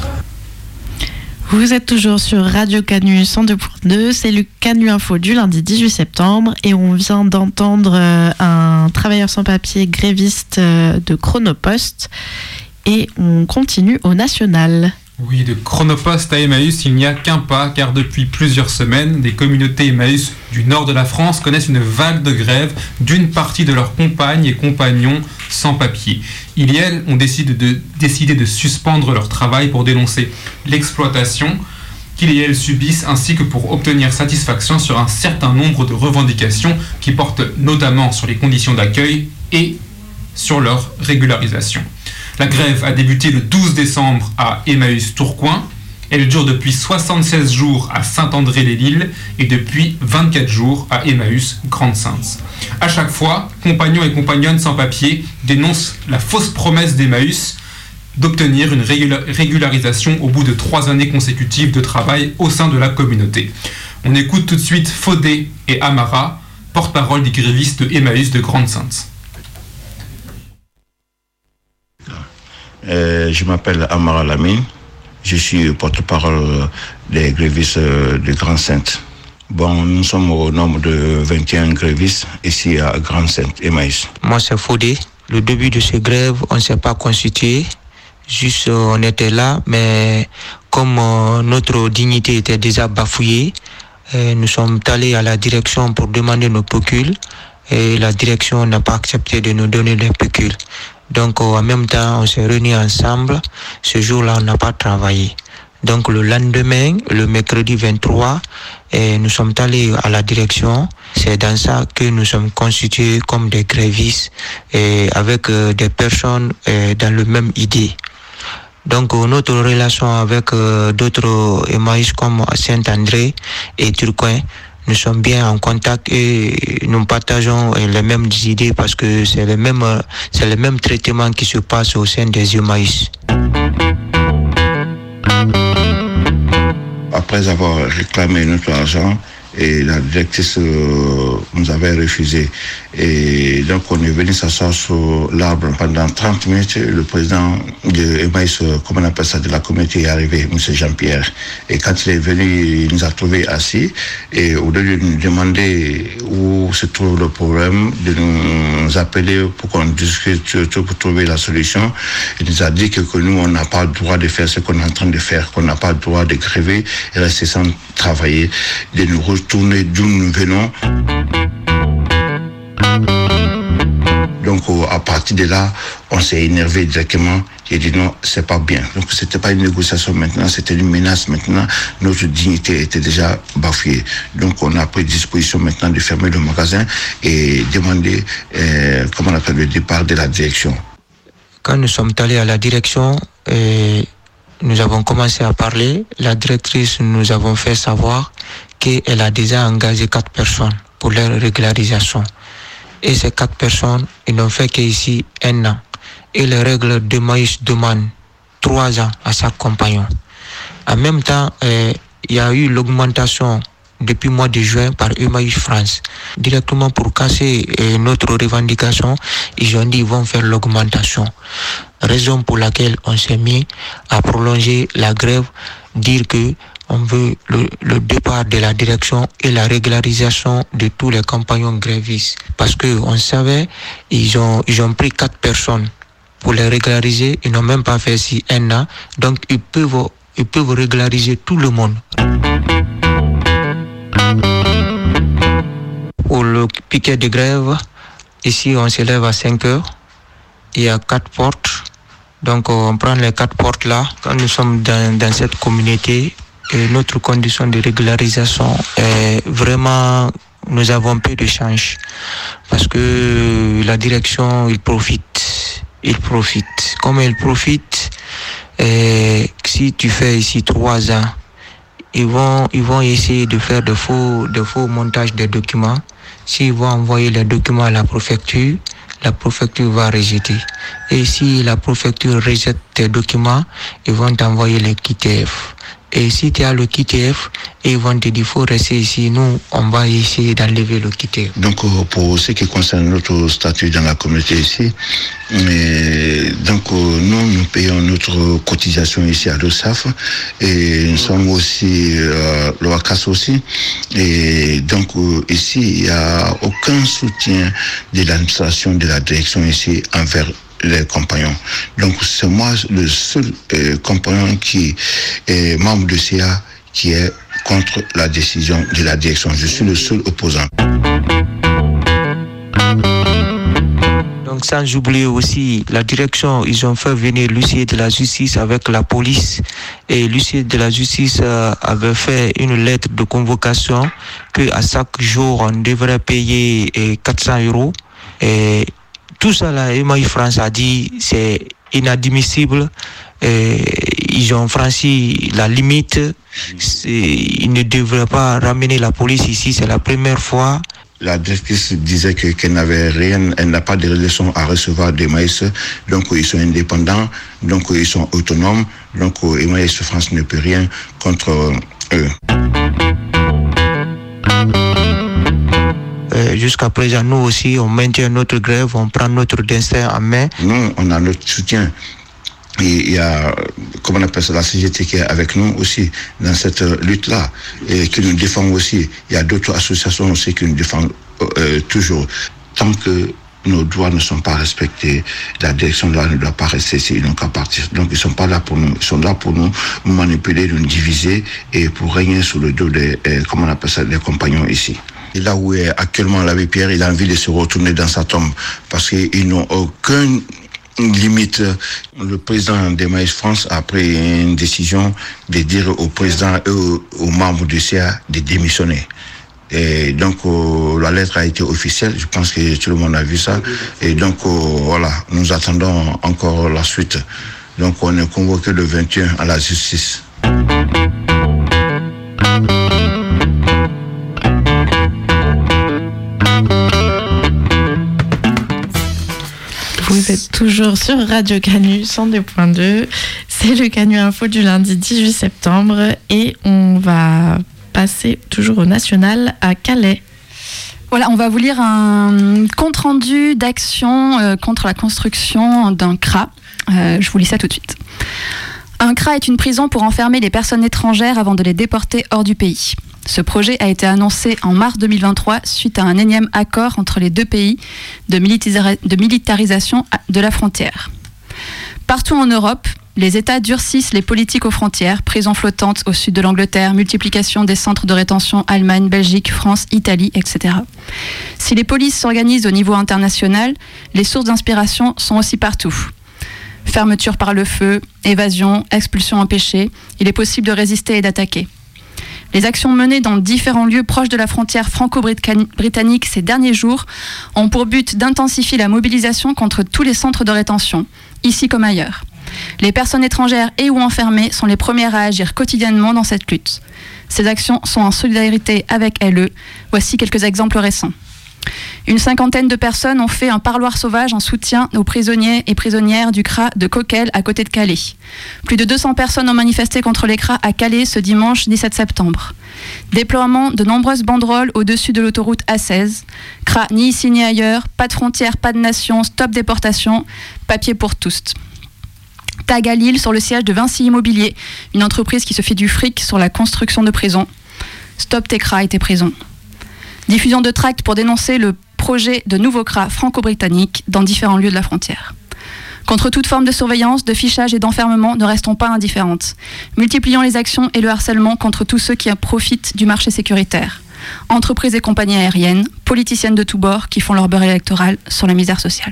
Vous êtes toujours sur Radio Canu cent deux point deux, c'est le Canu Info du lundi dix-huit septembre et on vient d'entendre euh, un travailleur sans papier gréviste euh, de Chronopost et on continue au national. Oui, de Chronopost à Emmaüs, il n'y a qu'un pas, car depuis plusieurs semaines, des communautés Emmaüs du nord de la France connaissent une vague de grève d'une partie de leurs compagnes et compagnons sans papier. Ils et elles ont décidé de, décidé de suspendre leur travail pour dénoncer l'exploitation qu'ils et elles subissent, ainsi que pour obtenir satisfaction sur un certain nombre de revendications qui portent notamment sur les conditions d'accueil et sur leur régularisation. La grève a débuté le douze décembre à Emmaüs-Tourcoing. Elle dure depuis soixante-seize jours à Saint-André-les-Lilles et depuis vingt-quatre jours à Emmaüs-Grande-Sainte. À chaque fois, compagnons et compagnonnes sans papier dénoncent la fausse promesse d'Emmaüs d'obtenir une régula- régularisation au bout de trois années consécutives de travail au sein de la communauté. On écoute tout de suite Fodé et Amara, porte-parole des grévistes de Emmaüs de Grande-Sainte. Euh, je m'appelle Amara Lamine, je suis porte-parole des grévistes de Grande-Sainte. Bon, nous sommes au nombre de vingt et un grévistes ici à Grande-Sainte, Emmaüs. Moi, c'est Fodé. Le début de ces grèves, on ne s'est pas constitué. Juste, on était là, mais comme euh, notre dignité était déjà bafouillée, euh, nous sommes allés à la direction pour demander nos pécules et la direction n'a pas accepté de nous donner les pécules. Donc, en même temps, on s'est réunis ensemble. Ce jour-là, on n'a pas travaillé. Donc le lendemain, le mercredi vingt-trois, et nous sommes allés à la direction. C'est dans ça que nous sommes constitués comme des grévistes et avec euh, des personnes euh, dans le même idée. Donc euh, notre relation avec euh, d'autres Emmaüs comme Saint-André et Turcoing, nous sommes bien en contact et nous partageons les mêmes idées parce que c'est le même, c'est le même traitement qui se passe au sein des Emmaüs. Après avoir réclamé notre argent, et la directrice euh, nous avait refusé. Et donc on est venu s'asseoir sur l'arbre. Pendant trente minutes, le président de Emmaüs, comment on appelle ça, de la communauté est arrivé, M. Jean-Pierre. Et quand il est venu, il nous a trouvés assis. Et au lieu de nous demander où se trouve le problème, de nous appeler pour qu'on discute, pour trouver la solution, il nous a dit que, que nous, on n'a pas le droit de faire ce qu'on est en train de faire, qu'on n'a pas le droit de gréver et rester sans travailler, de nous retourner d'où nous venons. Donc à partir de là, on s'est énervé directement. J'ai dit non, c'est pas bien. Donc c'était pas une négociation maintenant, c'était une menace maintenant. Notre dignité était déjà bafouée. Donc on a pris disposition maintenant de fermer le magasin et demander euh, comment on appelle le départ de la direction. Quand nous sommes allés à la direction, et nous avons commencé à parler. La directrice nous avons fait savoir qu'elle a déjà engagé quatre personnes pour leur régularisation. Et ces quatre personnes, ils n'ont fait qu'ici un an. Et les règles de Maïs demandent trois ans à chaque compagnon. En même temps, eh, il y a eu l'augmentation depuis le mois de juin par Emmaüs France. Directement pour casser eh, notre revendication, ils ont dit qu'ils vont faire l'augmentation. Raison pour laquelle on s'est mis à prolonger la grève, dire que on veut le, le départ de la direction et la régularisation de tous les compagnons grévistes. Parce que on savait, ils ont, ils ont pris quatre personnes pour les régulariser, ils n'ont même pas fait si un an, donc ils peuvent, ils peuvent régulariser tout le monde. Pour le piquet de grève, ici on se lève à cinq heures, il y a quatre portes, donc on prend les quatre portes là, quand nous sommes dans, dans cette communauté, et notre condition de régularisation est vraiment, nous avons peu de change parce que la direction, il profite, il profite. Comme il profite, et si tu fais ici trois ans, ils vont, ils vont essayer de faire de faux, de faux montages des documents. S'ils vont envoyer les documents à la préfecture, la préfecture va rejeter. Et si la préfecture rejette tes documents, ils vont t'envoyer les Q T F. Et si tu as le Q T F, ils vont te dire qu'il faut rester ici, nous, on va essayer d'enlever le Q T F. Donc, pour ce qui concerne notre statut dans la communauté ici, mais, donc, nous, nous payons notre cotisation ici à l'O S A F et nous sommes aussi, euh, l'O A C A S aussi. Et donc, ici, il n'y a aucun soutien de l'administration de la direction ici envers les compagnons. Donc c'est moi le seul euh, compagnon qui est membre de C A qui est contre la décision de la direction. Je suis le seul opposant. Donc sans oublier aussi la direction, ils ont fait venir l'huissier de la justice avec la police et l'huissier de la justice euh, avait fait une lettre de convocation que à chaque jour on devrait payer euh, quatre cents euros et tout ça, là, Emmaüs France a dit c'est inadmissible. Et ils ont franchi la limite. Ils ne devraient pas ramener la police ici. C'est la première fois. La directrice disait que, qu'elle n'avait rien, elle n'a pas de relation à recevoir des Emmaüs. Donc ils sont indépendants, donc ils sont autonomes. Donc Emmaüs France ne peut rien contre eux. Jusqu'à présent, nous aussi, on maintient notre grève, on prend notre destin en main. Nous, on a notre soutien. Et il y a, comment on appelle ça, la C G T qui est avec nous aussi dans cette lutte-là et qui nous défend aussi. Il y a d'autres associations aussi qui nous défendent euh, toujours. Tant que nos droits ne sont pas respectés, la direction là ne doit pas rester ici, ils n'ont qu'à partir. Donc ils ne sont pas là pour nous, ils sont là pour nous manipuler, nous diviser et pour régner sous le dos des, euh, comment on appelle ça, des compagnons ici. Et là où est actuellement l'abbé Pierre, il a envie de se retourner dans sa tombe parce qu'ils n'ont aucun limite. Le président d'Emmaüs France a pris une décision de dire au président et aux, aux membres du C A de démissionner. Et donc euh, la lettre a été officielle, je pense que tout le monde a vu ça. Et donc euh, voilà, nous attendons encore la suite. Donc on est convoqué le vingt et un à la justice. Vous êtes toujours sur Radio Canu cent deux point deux. C'est le Canu Info du lundi dix-huit septembre et on va passer toujours au national à Calais. Voilà, on va vous lire un compte-rendu d'action euh, contre la construction d'un C R A. Euh, je vous lis ça tout de suite. Un C R A est une prison pour enfermer les personnes étrangères avant de les déporter hors du pays. Ce projet a été annoncé en mars deux mille vingt-trois suite à un énième accord entre les deux pays de, militari- de militarisation de la frontière. Partout en Europe, les États durcissent les politiques aux frontières, prisons flottantes au sud de l'Angleterre, multiplication des centres de rétention Allemagne, Belgique, France, Italie, et cetera. Si les polices s'organisent au niveau international, les sources d'inspiration sont aussi partout. Fermeture par le feu, évasion, expulsion empêchée, il est possible de résister et d'attaquer. Les actions menées dans différents lieux proches de la frontière franco-britannique ces derniers jours ont pour but d'intensifier la mobilisation contre tous les centres de rétention, ici comme ailleurs. Les personnes étrangères et ou enfermées sont les premières à agir quotidiennement dans cette lutte. Ces actions sont en solidarité avec L E. Voici quelques exemples récents. Une cinquantaine de personnes ont fait un parloir sauvage en soutien aux prisonniers et prisonnières du C R A de Coquelles à côté de Calais. Plus de deux cents personnes ont manifesté contre les C R A à Calais ce dimanche dix-sept septembre. Déploiement de nombreuses banderoles au-dessus de l'autoroute A seize. C R A ni ici ni ailleurs, pas de frontières, pas de nation, stop déportation, papier pour tous. Tag à Lille sur le siège de Vinci Immobilier, une entreprise qui se fait du fric sur la construction de prisons. Stop tes C R A et tes prisons. Diffusion de tracts pour dénoncer le projet de nouveau C R A franco-britannique dans différents lieux de la frontière. Contre toute forme de surveillance, de fichage et d'enfermement, ne restons pas indifférentes. Multiplions les actions et le harcèlement contre tous ceux qui profitent du marché sécuritaire. Entreprises et compagnies aériennes, politiciennes de tous bords qui font leur beurre électoral sur la misère sociale.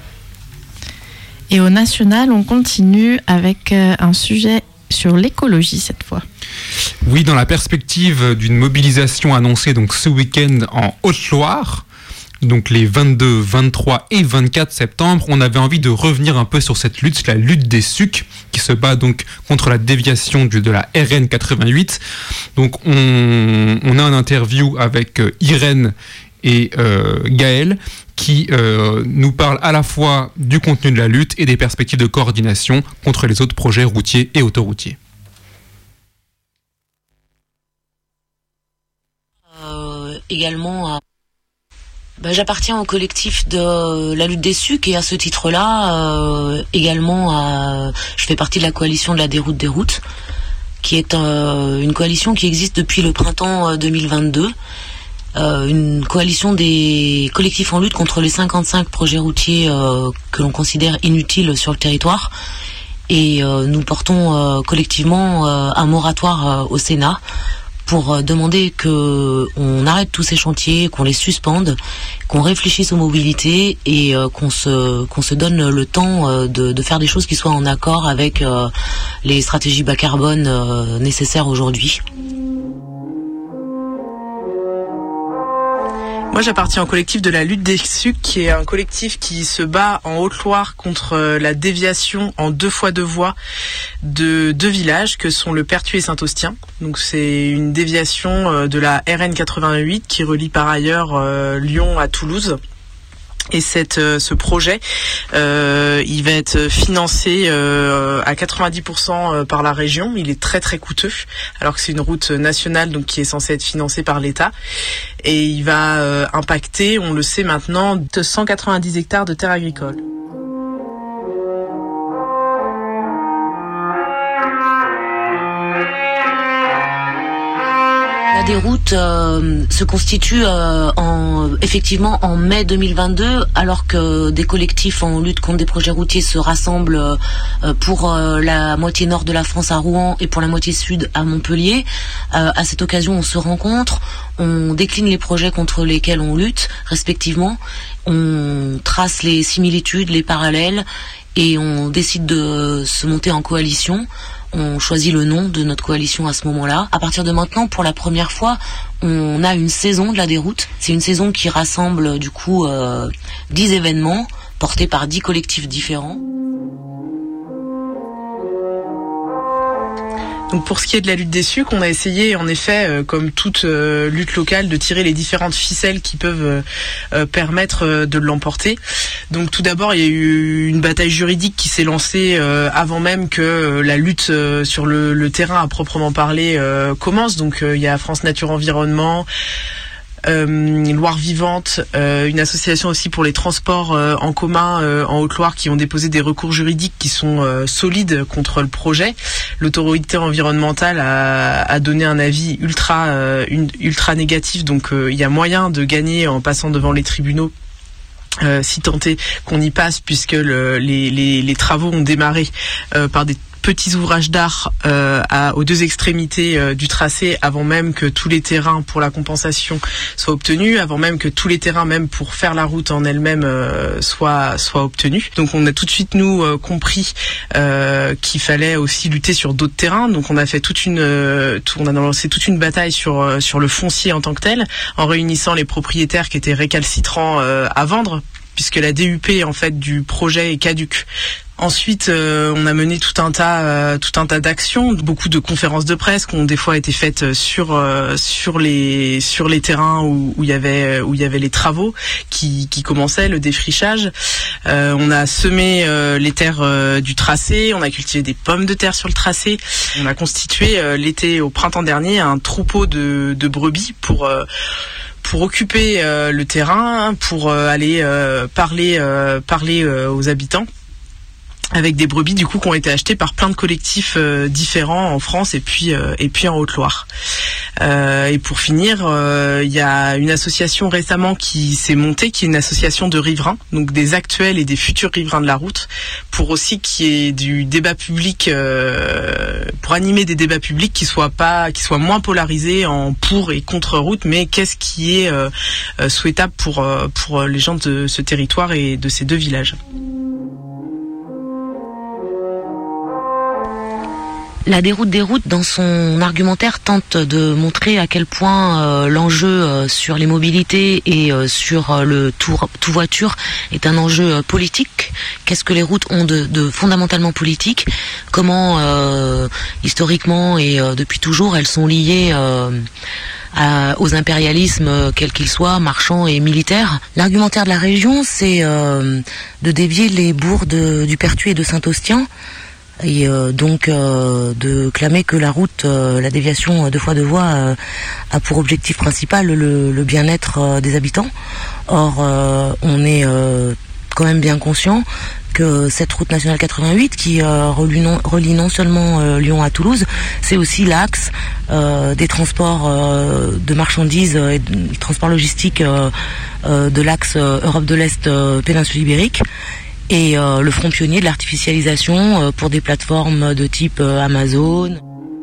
Et au national, on continue avec un sujet sur l'écologie cette fois. Oui, dans la perspective d'une mobilisation annoncée donc ce week-end en Haute-Loire, donc les vingt-deux, vingt-trois et vingt-quatre septembre, on avait envie de revenir un peu sur cette lutte, la lutte des S U C, qui se bat donc contre la déviation du, de la R N quatre-vingt-huit. Donc on, on a une interview avec euh, Irène et euh, Gaël, qui euh, nous parlent à la fois du contenu de la lutte et des perspectives de coordination contre les autres projets routiers et autoroutiers. Euh, également, euh, bah, j'appartiens au collectif de la lutte des S U C et à ce titre-là, euh, également, euh, je fais partie de la coalition de la déroute des routes, qui est euh, une coalition qui existe depuis le printemps deux mille vingt-deux. Euh, une coalition des collectifs en lutte contre les cinquante-cinq projets routiers euh, que l'on considère inutiles sur le territoire. Et euh, nous portons euh, collectivement euh, un moratoire euh, au Sénat pour euh, demander qu'on arrête tous ces chantiers, qu'on les suspende, qu'on réfléchisse aux mobilités et euh, qu'on se, qu'on se donne le temps euh, de, de faire des choses qui soient en accord avec euh, les stratégies bas carbone euh, nécessaires aujourd'hui. Moi, j'appartiens au collectif de la lutte des S U C, qui est un collectif qui se bat en Haute-Loire contre la déviation en deux fois deux voies de deux villages, que sont le Pertuis et Saint-Austien. Donc, c'est une déviation de la R N quatre-vingt-huit qui relie par ailleurs euh, Lyon à Toulouse. Et cette, euh, ce projet, euh, il va être financé euh, à quatre-vingt-dix pour cent par la région. Il est très très coûteux, alors que c'est une route nationale donc qui est censée être financée par l'État. Et il va euh, impacter, on le sait maintenant, de cent quatre-vingt-dix hectares de terres agricoles. La déroute euh, se constitue euh, en, effectivement en mai deux mille vingt-deux, alors que des collectifs en lutte contre des projets routiers se rassemblent euh, pour euh, la moitié nord de la France à Rouen et pour la moitié sud à Montpellier. Euh, à cette occasion, on se rencontre, on décline les projets contre lesquels on lutte respectivement, on trace les similitudes, les parallèles et on décide de se monter en coalition. On choisit le nom de notre coalition à ce moment-là. À partir de maintenant, pour la première fois, on a une saison de la déroute. C'est une saison qui rassemble du coup euh, dix événements portés par dix collectifs différents. Donc pour ce qui est de la lutte des sucs, on a essayé en effet, euh, comme toute euh, lutte locale, de tirer les différentes ficelles qui peuvent euh, permettre euh, de l'emporter. Donc tout d'abord, il y a eu une bataille juridique qui s'est lancée euh, avant même que euh, la lutte euh, sur le, le terrain à proprement parler euh, commence. Donc euh, il y a France Nature Environnement, Euh, Loire Vivante, euh, une association aussi pour les transports euh, en commun euh, en Haute-Loire qui ont déposé des recours juridiques qui sont euh, solides contre le projet. L'autorité environnementale a, a donné un avis ultra euh, une, ultra négatif, donc euh, il y a moyen de gagner en passant devant les tribunaux. Euh, si tant est qu'on y passe, puisque le, les, les, les travaux ont démarré euh, par des petits ouvrages d'art euh, à, aux deux extrémités euh, du tracé, avant même que tous les terrains pour la compensation soient obtenus, avant même que tous les terrains même pour faire la route en elle-même euh, soient, soient obtenus. Donc on a tout de suite nous euh, compris euh, qu'il fallait aussi lutter sur d'autres terrains. Donc on a fait toute une, euh, tout, on a lancé toute une bataille sur euh, sur le foncier en tant que tel, en réunissant les propriétaires qui étaient récalcitrants euh, à vendre, puisque la D U P en fait du projet est caduque. Ensuite, euh, on a mené tout un tas, euh, tout un tas d'actions, beaucoup de conférences de presse qui ont des fois été faites sur euh, sur les sur les terrains où, où il y avait où il y avait les travaux qui qui commençaient, le défrichage. Euh, on a semé euh, les terres euh, du tracé, on a cultivé des pommes de terre sur le tracé. On a constitué euh, l'été au printemps dernier un troupeau de de brebis pour euh, pour occuper euh, le terrain, pour euh, aller euh, parler euh, parler euh, aux habitants, avec des brebis du coup qui ont été achetées par plein de collectifs euh, différents en France et puis euh, et puis en Haute-Loire. Euh, et pour finir, il euh, y a une association récemment qui s'est montée, qui est une association de riverains, donc des actuels et des futurs riverains de la route, pour aussi qu'il y ait du débat public, euh, pour animer des débats publics qui soient pas, qui soient moins polarisés en pour et contre route, mais qu'est-ce qui est euh, souhaitable pour euh, pour les gens de ce territoire et de ces deux villages. La déroute des routes, dans son argumentaire, tente de montrer à quel point euh, l'enjeu euh, sur les mobilités et euh, sur euh, le tout, tout voiture est un enjeu euh, politique. Qu'est-ce que les routes ont de, de fondamentalement politique? Comment, euh, historiquement et euh, depuis toujours, elles sont liées euh, à, aux impérialismes, euh, quels qu'ils soient, marchands et militaires. L'argumentaire de la région, c'est euh, de dévier les bourgs de, du Pertuis et de Saint-Austien, et euh, donc euh, de clamer que la route, euh, la déviation deux fois deux voies euh, a pour objectif principal le, le bien-être euh, des habitants. Or, euh, on est euh, quand même bien conscient que cette route nationale quatre-vingt-huit qui euh, relie, non, relie non seulement euh, Lyon à Toulouse, c'est aussi l'axe euh, des transports euh, de marchandises et de transports logistiques euh, euh, de l'axe euh, Europe de l'Est euh, péninsule ibérique. Et euh, le front pionnier de l'artificialisation euh, pour des plateformes de type euh, Amazon.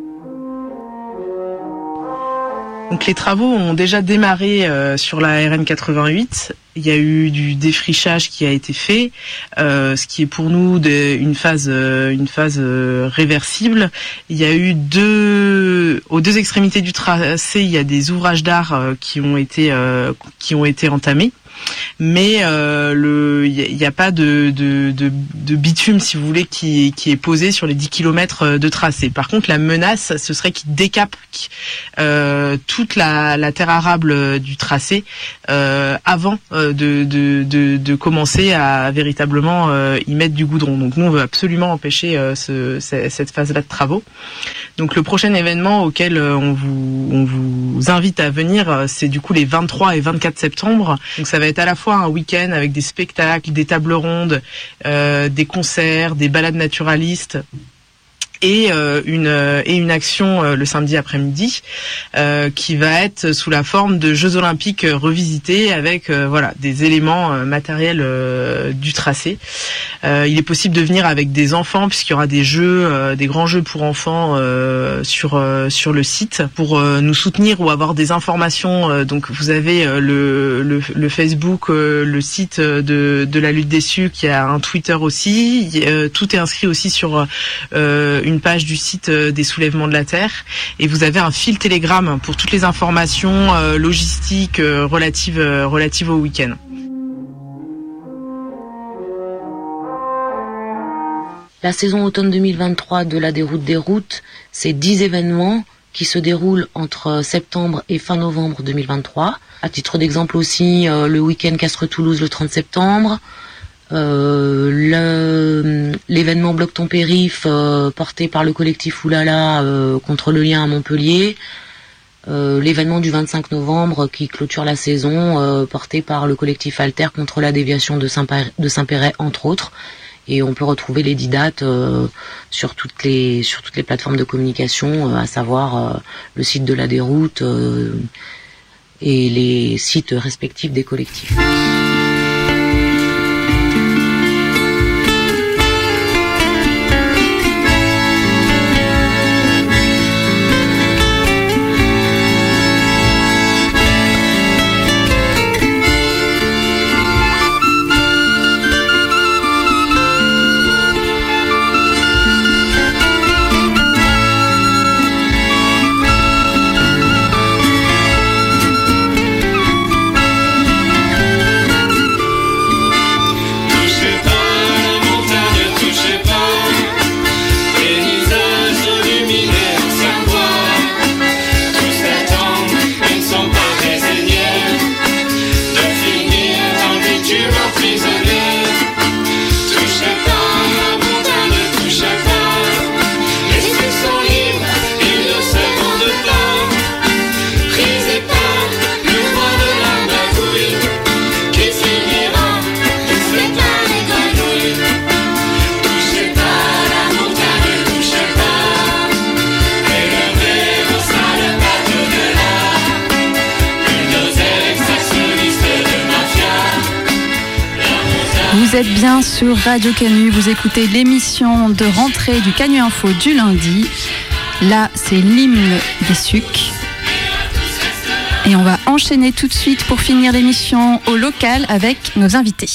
Donc les travaux ont déjà démarré euh, sur la R N quatre-vingt-huit. Il y a eu du défrichage qui a été fait, euh, ce qui est pour nous de, une phase, euh, une phase euh, réversible. Il y a eu deux, aux deux extrémités du tracé, il y a des ouvrages d'art euh, qui ont été, euh, qui ont été entamés. Mais euh, le, il n'y a, a pas de, de, de, de bitume, si vous voulez, qui, qui est posé sur les dix kilomètres de tracé. Par contre, la menace, ce serait qu'il décape euh, toute la, la terre arable du tracé euh, avant euh, de, de, de, de commencer à véritablement euh, y mettre du goudron. Donc nous, on veut absolument empêcher euh, ce, cette phase-là de travaux. Donc le prochain événement auquel on vous, on vous invite à venir, c'est du coup les vingt-trois et vingt-quatre septembre. Donc ça va être à la fois un week-end avec des spectacles, des tables rondes, euh, des concerts, des balades naturalistes, et euh, une euh, et une action euh, le samedi après-midi euh, qui va être sous la forme de Jeux Olympiques euh, revisités avec euh, voilà des éléments euh, matériels euh, du tracé. Euh, il est possible de venir avec des enfants puisqu'il y aura des jeux, euh, des grands jeux pour enfants euh, sur euh, sur le site pour euh, nous soutenir ou avoir des informations. Euh, donc vous avez euh, le, le le Facebook, euh, le site de de la lutte des Sucs, qui a un Twitter aussi. Euh, tout est inscrit aussi sur euh, une page du site des Soulèvements de la Terre, et vous avez un fil Telegram pour toutes les informations euh, logistiques euh, relatives euh, relatives au week-end. La saison automne deux mille vingt-trois de la Déroute des Routes, c'est dix événements qui se déroulent entre septembre et fin novembre deux mille vingt-trois. À titre d'exemple aussi, euh, le week-end Castres-Toulouse le trente septembre, Euh, le, l'événement Bloc ton périph euh, porté par le collectif Oulala euh, contre le lien à Montpellier, euh, l'événement du vingt-cinq novembre qui clôture la saison euh, porté par le collectif Alter contre la déviation de Saint-Péret, de Saint-Péret entre autres, et on peut retrouver les dix dates euh, sur toutes les sur toutes les plateformes de communication, euh, à savoir euh, le site de la Déroute euh, et les sites respectifs des collectifs. Vous êtes bien sur Radio Canu, vous écoutez l'émission de rentrée du Canu Info du lundi. Là, c'est l'hymne des Sucs. Et on va enchaîner tout de suite pour finir l'émission au local avec nos invités.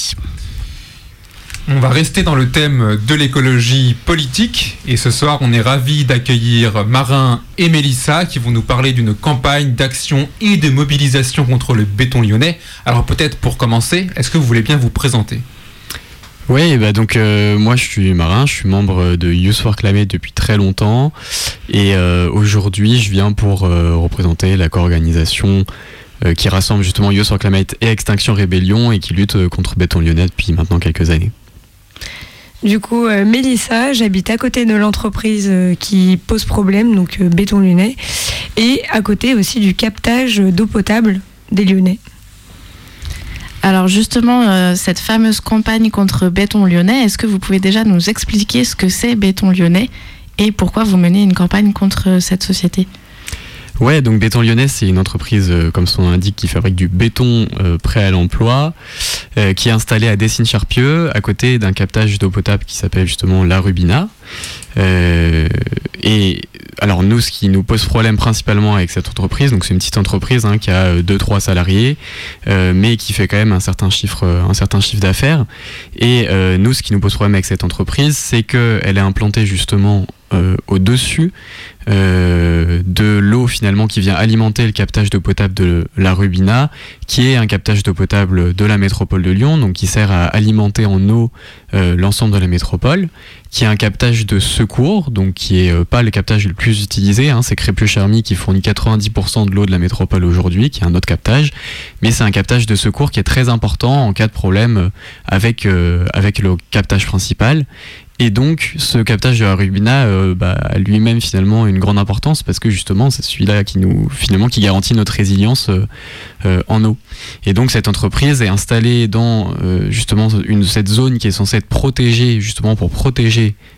On va rester dans le thème de l'écologie politique, et ce soir on est ravis d'accueillir Marin et Mélissa qui vont nous parler d'une campagne d'action et de mobilisation contre le béton lyonnais. Alors peut-être pour commencer, est-ce que vous voulez bien vous présenter ? Oui, bah donc euh, moi je suis Marin, je suis membre de Youth for Climate depuis très longtemps, et euh, aujourd'hui je viens pour euh, représenter la co-organisation euh, qui rassemble justement Youth for Climate et Extinction Rébellion et qui lutte contre béton lyonnais depuis maintenant quelques années. Du coup, euh, Mélissa, j'habite à côté de l'entreprise euh, qui pose problème, donc euh, béton lyonnais, et à côté aussi du captage d'eau potable des Lyonnais. Alors justement, euh, cette fameuse campagne contre béton lyonnais, est-ce que vous pouvez déjà nous expliquer ce que c'est béton lyonnais et pourquoi vous menez une campagne contre cette société ? Ouais, donc Béton Lyonnais, c'est une entreprise, euh, comme son nom l'indique, qui fabrique du béton euh, prêt à l'emploi, euh, qui est installée à Dessines-Charpieu, à côté d'un captage d'eau potable qui s'appelle justement La Rubina. Euh, et alors nous, ce qui nous pose problème principalement avec cette entreprise, donc c'est une petite entreprise hein, qui a deux trois salariés, euh, mais qui fait quand même un certain chiffre, un certain chiffre d'affaires. Et euh, nous, ce qui nous pose problème avec cette entreprise, c'est qu'elle est implantée justement euh, au-dessus euh, de l'eau finalement qui vient alimenter le captage d'eau potable de La Rubina, qui est un captage d'eau potable de la métropole de Lyon, donc qui sert à alimenter en eau euh, l'ensemble de la métropole, qui est un captage de secours, donc qui est euh, pas le captage le plus utilisé, hein, c'est Crépio-Chermy qui fournit quatre-vingt-dix pour cent de l'eau de la métropole aujourd'hui, qui est un autre captage, mais c'est un captage de secours qui est très important en cas de problème avec, euh, avec le captage principal. Et donc, ce captage de La Rubina euh, bah, a lui-même finalement une grande importance parce que justement, c'est celui-là qui nous finalement qui garantit notre résilience euh, euh, en eau. Et donc, cette entreprise est installée dans euh, justement une cette zone qui est censée être protégée justement pour protéger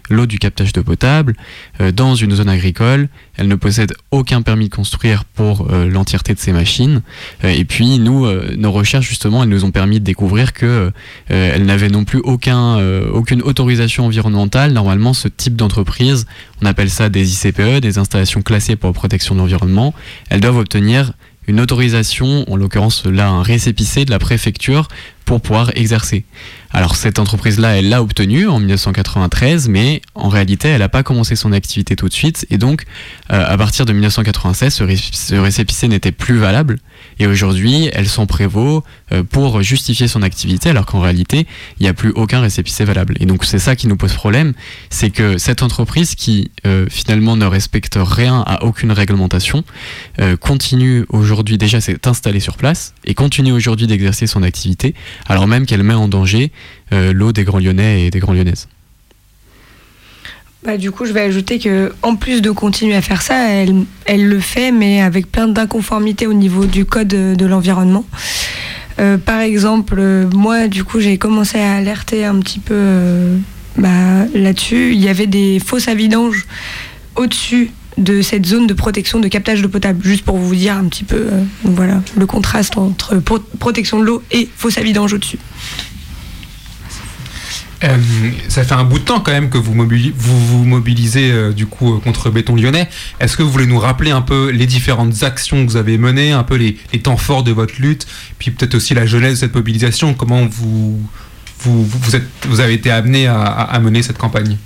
l'eau du captage d'eau potable euh, dans une zone agricole. Elle ne possède aucun permis de construire pour euh, l'entièreté de ces machines. Euh, et puis nous, euh, nos recherches justement, elles nous ont permis de découvrir que euh, elle n'avait non plus aucun, euh, aucune autorisation environnementale. Normalement, ce type d'entreprise, on appelle ça des I C P E, des installations classées pour la protection de l'environnement. Elles doivent obtenir une autorisation, en l'occurrence là un récépissé de la préfecture pour pouvoir exercer. Alors cette entreprise-là, elle l'a obtenue en dix-neuf cent quatre-vingt-treize, mais en réalité, elle n'a pas commencé son activité tout de suite, et donc euh, à partir de dix-neuf cent quatre-vingt-seize, ce, ré- ce récépissé n'était plus valable, et aujourd'hui, elle s'en prévaut euh, pour justifier son activité, alors qu'en réalité, il n'y a plus aucun récépissé valable. Et donc c'est ça qui nous pose problème, c'est que cette entreprise qui euh, finalement ne respecte rien à aucune réglementation, euh, continue aujourd'hui, déjà s'est installée sur place, et continue aujourd'hui d'exercer son activité, alors même qu'elle met en danger euh, l'eau des Grands Lyonnais et des Grands Lyonnaises. Bah, du coup, je vais ajouter que, en plus de continuer à faire ça, elle, elle le fait, mais avec plein d'inconformités au niveau du code de, de l'environnement. Euh, par exemple, euh, moi, du coup, j'ai commencé à alerter un petit peu euh, bah, là-dessus. Il y avait des fosses à vidange au-dessus de cette zone de protection de captage d'eau potable, juste pour vous dire un petit peu euh, voilà, le contraste entre pro- protection de l'eau et fosse à vidange au-dessus. Euh, ça fait un bout de temps quand même que vous mobilisez, vous, vous mobilisez euh, du coup euh, contre Béton Lyonnais. Est-ce que vous voulez nous rappeler un peu les différentes actions que vous avez menées, un peu les, les temps forts de votre lutte, puis peut-être aussi la genèse de cette mobilisation, comment vous, vous, vous, êtes, vous avez été amené à, à mener cette campagne?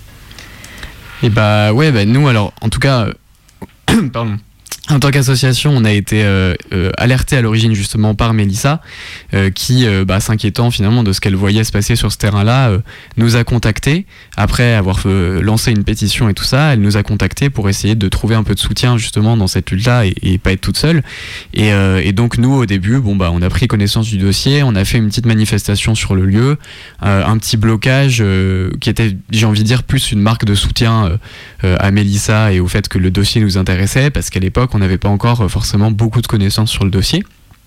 Et bah ouais, bah nous alors, en tout cas, euh, pardon. En tant qu'association, on a été euh, euh, alerté à l'origine justement par Mélissa, euh, qui, euh, bah, s'inquiétant finalement de ce qu'elle voyait se passer sur ce terrain-là, euh, nous a contactés. Après avoir euh, lancé une pétition et tout ça, elle nous a contactés pour essayer de trouver un peu de soutien justement dans cette lutte-là et, et pas être toute seule. Et, euh, et donc nous, au début, bon bah, on a pris connaissance du dossier, on a fait une petite manifestation sur le lieu, euh, un petit blocage euh, qui était, j'ai envie de dire, plus une marque de soutien euh, euh, à Mélissa et au fait que le dossier nous intéressait, parce qu'à l'époque, on n'avait pas encore forcément beaucoup de connaissances sur le dossier.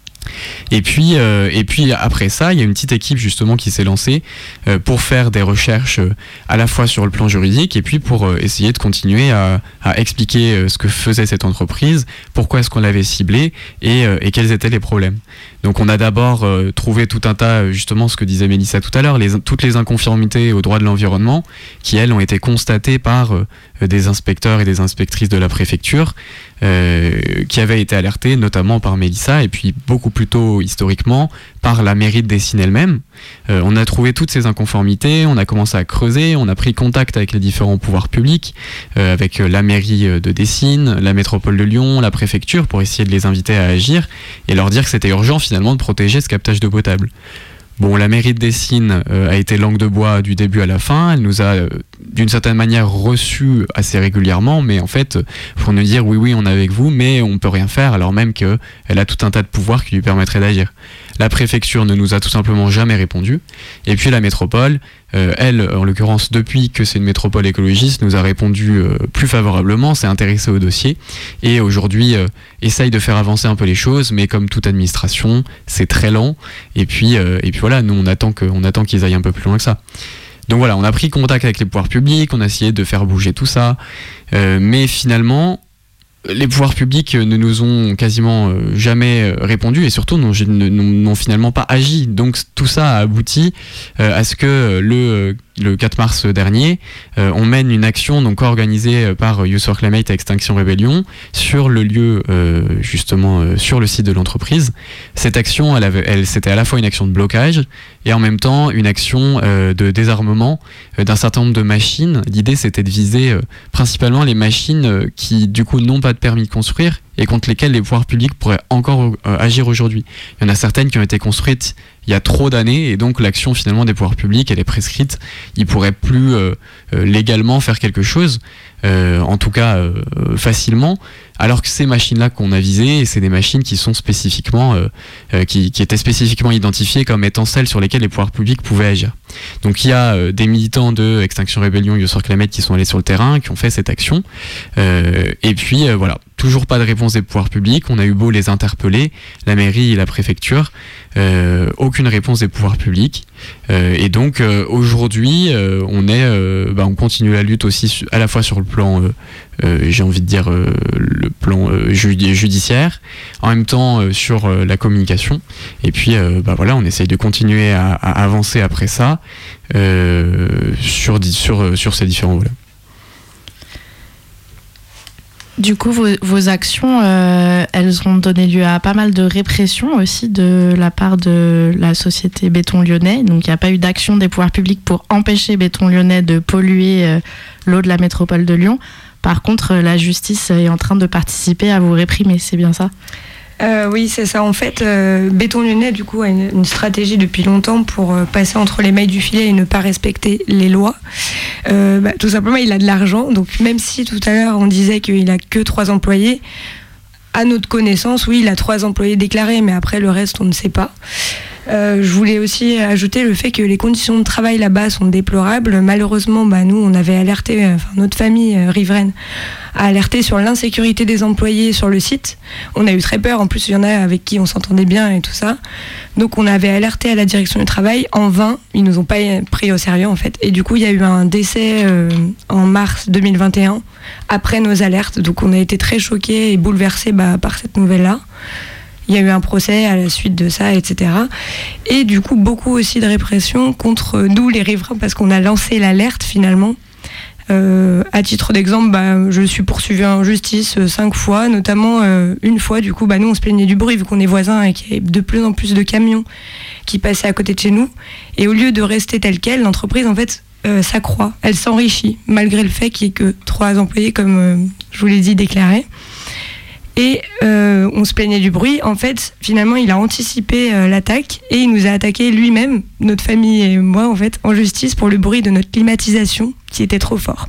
Et puis, euh, et puis après ça, il y a une petite équipe justement qui s'est lancée euh, pour faire des recherches euh, à la fois sur le plan juridique et puis pour euh, essayer de continuer à, à expliquer euh, ce que faisait cette entreprise, pourquoi est-ce qu'on l'avait ciblée et, euh, et quels étaient les problèmes. Donc on a d'abord euh, trouvé tout un tas, justement ce que disait Mélissa tout à l'heure, les, toutes les inconformités au droit de l'environnement qui elles ont été constatées par euh, des inspecteurs et des inspectrices de la préfecture euh, qui avaient été alertés notamment par Mélissa et puis beaucoup plus tôt historiquement par la mairie de Dessines elle-même. Euh, on a trouvé toutes ces inconformités, on a commencé à creuser, on a pris contact avec les différents pouvoirs publics, euh, avec la mairie de Dessines, la métropole de Lyon, la préfecture pour essayer de les inviter à agir et leur dire que c'était urgent finalement de protéger ce captage d'eau potable. Bon, la mairie de Dessines euh, a été langue de bois du début à la fin. Elle nous a, euh, d'une certaine manière, reçus assez régulièrement, mais en fait, pour nous dire oui, oui, on est avec vous, mais on peut rien faire, alors même qu'elle a tout un tas de pouvoirs qui lui permettraient d'agir. La préfecture ne nous a tout simplement jamais répondu. Et puis la métropole, euh, elle, en l'occurrence, depuis que c'est une métropole écologiste, nous a répondu euh, plus favorablement, s'est intéressée au dossier et aujourd'hui euh, essaye de faire avancer un peu les choses, mais comme toute administration, c'est très lent. Et puis, euh, et puis voilà, nous on attend que, on attend qu'ils aillent un peu plus loin que ça. Donc voilà, on a pris contact avec les pouvoirs publics, on a essayé de faire bouger tout ça, euh, mais finalement, les pouvoirs publics ne nous ont quasiment jamais répondu et surtout n'ont, n'ont finalement pas agi. Donc tout ça a abouti à ce que le, le quatre mars dernier, on mène une action donc organisée par Youth for Climate et Extinction Rebellion sur le lieu, justement sur le site de l'entreprise. Cette action, elle avait, elle, c'était à la fois une action de blocage et en même temps une action de désarmement d'un certain nombre de machines. L'idée, c'était de viser principalement les machines qui du coup n'ont pas de permis de construire et contre lesquelles les pouvoirs publics pourraient encore euh, agir aujourd'hui. Il y en a certaines qui ont été construites il y a trop d'années et donc l'action finalement des pouvoirs publics elle est prescrite, ils pourraient plus euh, euh, légalement faire quelque chose, euh, en tout cas euh, facilement, alors que ces machines-là qu'on a visées, c'est des machines qui sont spécifiquement, euh, euh, qui, qui étaient spécifiquement identifiées comme étant celles sur lesquelles les pouvoirs publics pouvaient agir. Donc il y a euh, des militants de Extinction Rebellion, Youth for Climate qui sont allés sur le terrain, qui ont fait cette action, euh, et puis euh, voilà. toujours pas de réponse des pouvoirs publics. On a eu beau les interpeller, la mairie et la préfecture, euh, aucune réponse des pouvoirs publics. Euh, et donc euh, aujourd'hui, euh, on est, euh, bah, on continue la lutte aussi su- à la fois sur le plan, euh, euh, j'ai envie de dire euh, le plan euh, judi- judiciaire, en même temps euh, sur euh, la communication. Et puis, euh, bah voilà, on essaye de continuer à, à avancer après ça euh, sur sur sur ces différents volets. Du coup, vos, vos actions, euh, elles ont donné lieu à pas mal de répression aussi de la part de la société Béton Lyonnais. Donc, il n'y a pas eu d'action des pouvoirs publics pour empêcher Béton Lyonnais de polluer euh, l'eau de la métropole de Lyon. Par contre, la justice est en train de participer à vous réprimer, c'est bien ça ? Euh, oui, c'est ça. En fait, euh, Béton Lyonnais, du coup, a une, une stratégie depuis longtemps pour euh, passer entre les mailles du filet et ne pas respecter les lois. Euh, bah, tout simplement, il a de l'argent. Donc, même si tout à l'heure, on disait qu'il a que trois employés, à notre connaissance, oui, il a trois employés déclarés, mais après, le reste, on ne sait pas. Euh, je voulais aussi ajouter le fait que les conditions de travail là-bas sont déplorables. Malheureusement, bah, nous, on avait alerté, enfin, notre famille euh, riveraine a alerté sur l'insécurité des employés sur le site. On a eu très peur. En plus, il y en a avec qui on s'entendait bien et tout ça. Donc, on avait alerté à la direction du travail. En vain, ils nous ont pas pris au sérieux, en fait. Et du coup, il y a eu un décès euh, en mars deux mille vingt et un, après nos alertes. Donc, on a été très choqués et bouleversés bah, par cette nouvelle-là. Il y a eu un procès à la suite de ça, et cetera. Et du coup, beaucoup aussi de répression contre nous, les riverains, parce qu'on a lancé l'alerte, finalement. Euh, à titre d'exemple, bah, je suis poursuivie en justice euh, cinq fois, notamment euh, une fois, du coup, bah, nous, on se plaignait du bruit, vu qu'on est voisins et qu'il y avait de plus en plus de camions qui passaient à côté de chez nous. Et au lieu de rester telle quelle, l'entreprise, en fait, euh, s'accroît, elle s'enrichit, malgré le fait qu'il n'y ait que trois employés, comme euh, je vous l'ai dit, déclarés. Et euh, on se plaignait du bruit. En fait, finalement, il a anticipé euh, l'attaque et il nous a attaqué lui-même, notre famille et moi, en fait, en justice pour le bruit de notre climatisation qui était trop fort.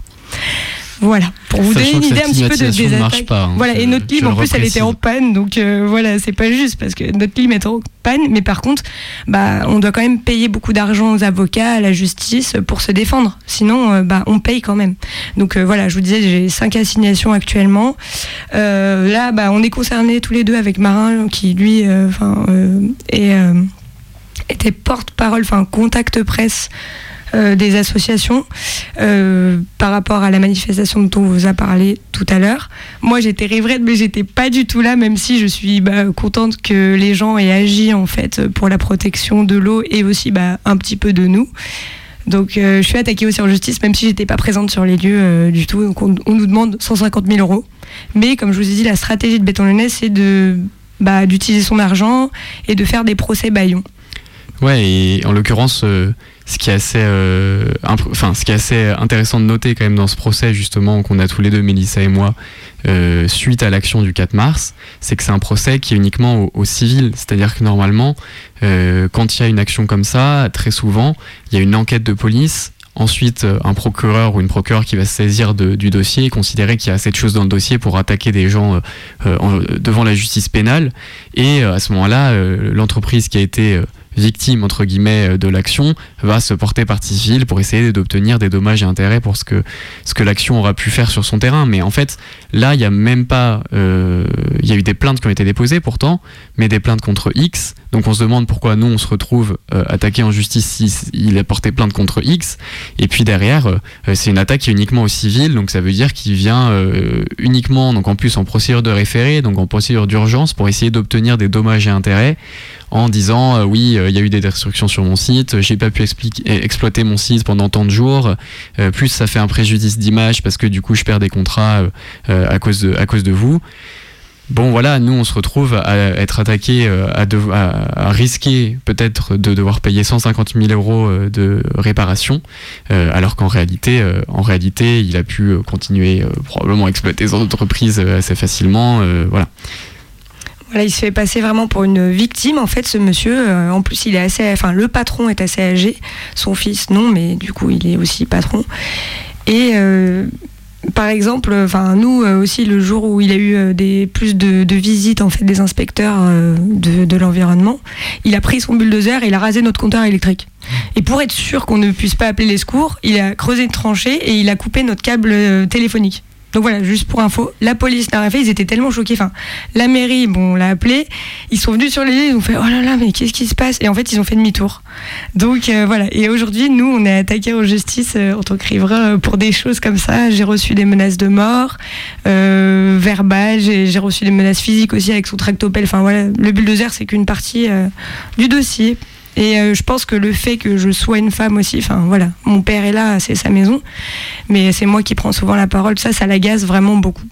Voilà, pour vous donner une idée un petit peu de des attaques. Pas, hein, voilà, et notre clim, en plus, elle était en panne, donc euh, voilà, c'est pas juste parce que notre clim est en panne, mais par contre, bah, on doit quand même payer beaucoup d'argent aux avocats, à la justice pour se défendre. Sinon, euh, bah, on paye quand même. Donc euh, voilà, je vous disais, j'ai cinq assignations actuellement. Euh, là, bah, on est concernés tous les deux avec Marin, qui lui, enfin, euh, euh, est, euh, était porte-parole, enfin, contact presse. Euh, des associations euh, par rapport à la manifestation dont on vous a parlé tout à l'heure. Moi, j'étais riveraine, mais j'étais pas du tout là, même si je suis bah, contente que les gens aient agi en fait pour la protection de l'eau et aussi bah, un petit peu de nous. Donc, euh, je suis attaquée aussi en justice, même si j'étais pas présente sur les lieux euh, du tout. Donc, on, on nous demande cent cinquante mille euros. Mais comme je vous ai dit, la stratégie de Béton Lyonnais, c'est de bah, d'utiliser son argent et de faire des procès bâillons. Ouais, et en l'occurrence, euh, ce qui est assez, euh, imp- enfin, ce qui est assez intéressant de noter quand même dans ce procès justement qu'on a tous les deux, Mélissa et moi, euh, suite à l'action du quatre mars, c'est que c'est un procès qui est uniquement au, au civil. C'est-à-dire que normalement, euh, quand il y a une action comme ça, très souvent, il y a une enquête de police. Ensuite, un procureur ou une procureure qui va se saisir de, du dossier et considérer qu'il y a assez de choses dans le dossier pour attaquer des gens euh, en, devant la justice pénale. Et euh, à ce moment-là, euh, l'entreprise qui a été euh, victime, entre guillemets, de l'action va se porter partie civile pour essayer d'obtenir des dommages et intérêts pour ce que, ce que l'action aura pu faire sur son terrain. Mais en fait, là, il n'y a même pas... Euh, il y a eu des plaintes qui ont été déposées pourtant, mais des plaintes contre X. Donc on se demande pourquoi nous, on se retrouve euh, attaqué en justice s'il a porté plainte contre X. Et puis derrière, euh, c'est une attaque qui est uniquement au civil, donc ça veut dire qu'il vient euh, uniquement, donc en plus en procédure de référé, donc en procédure d'urgence, pour essayer d'obtenir des dommages et intérêts en disant euh, oui, il euh, y a eu des destructions sur mon site, j'ai pas pu expliquer, exploiter mon site pendant tant de jours, euh, plus ça fait un préjudice d'image parce que du coup je perds des contrats euh, euh, à cause de, à cause de vous. Bon voilà, nous on se retrouve à être attaqué, à, de, à, à risquer peut-être de devoir payer cent cinquante mille euros de réparation, euh, alors qu'en réalité, euh, en réalité, il a pu continuer euh, probablement à exploiter son entreprise assez facilement, euh, voilà. Voilà, il se fait passer vraiment pour une victime, en fait, ce monsieur. Euh, en plus, il est assez, enfin, le patron est assez âgé, son fils non, mais du coup, il est aussi patron. Et euh, par exemple, enfin, nous euh, aussi, le jour où il a eu euh, des plus de, de visites, en fait, des inspecteurs euh, de, de l'environnement, il a pris son bulldozer et il a rasé notre compteur électrique. Et pour être sûr qu'on ne puisse pas appeler les secours, il a creusé une tranchée et il a coupé notre câble euh, téléphonique. Donc voilà, juste pour info, la police n'a rien fait, ils étaient tellement choqués. Enfin, la mairie, bon, on l'a appelé, ils sont venus sur les lieux, ils ont fait oh là là, mais qu'est-ce qui se passe? Et en fait, ils ont fait demi-tour. Donc euh, voilà. Et aujourd'hui, nous, on est attaqués en justice euh, en tant que riverains euh, pour des choses comme ça. J'ai reçu des menaces de mort, euh, verbales, j'ai, j'ai reçu des menaces physiques aussi avec son tractopelle. Enfin voilà, le bulldozer, c'est qu'une partie euh, du dossier. Et euh, je pense que le fait que je sois une femme aussi, enfin voilà, mon père est là, c'est sa maison, mais c'est moi qui prends souvent la parole, ça, ça l'agace vraiment beaucoup.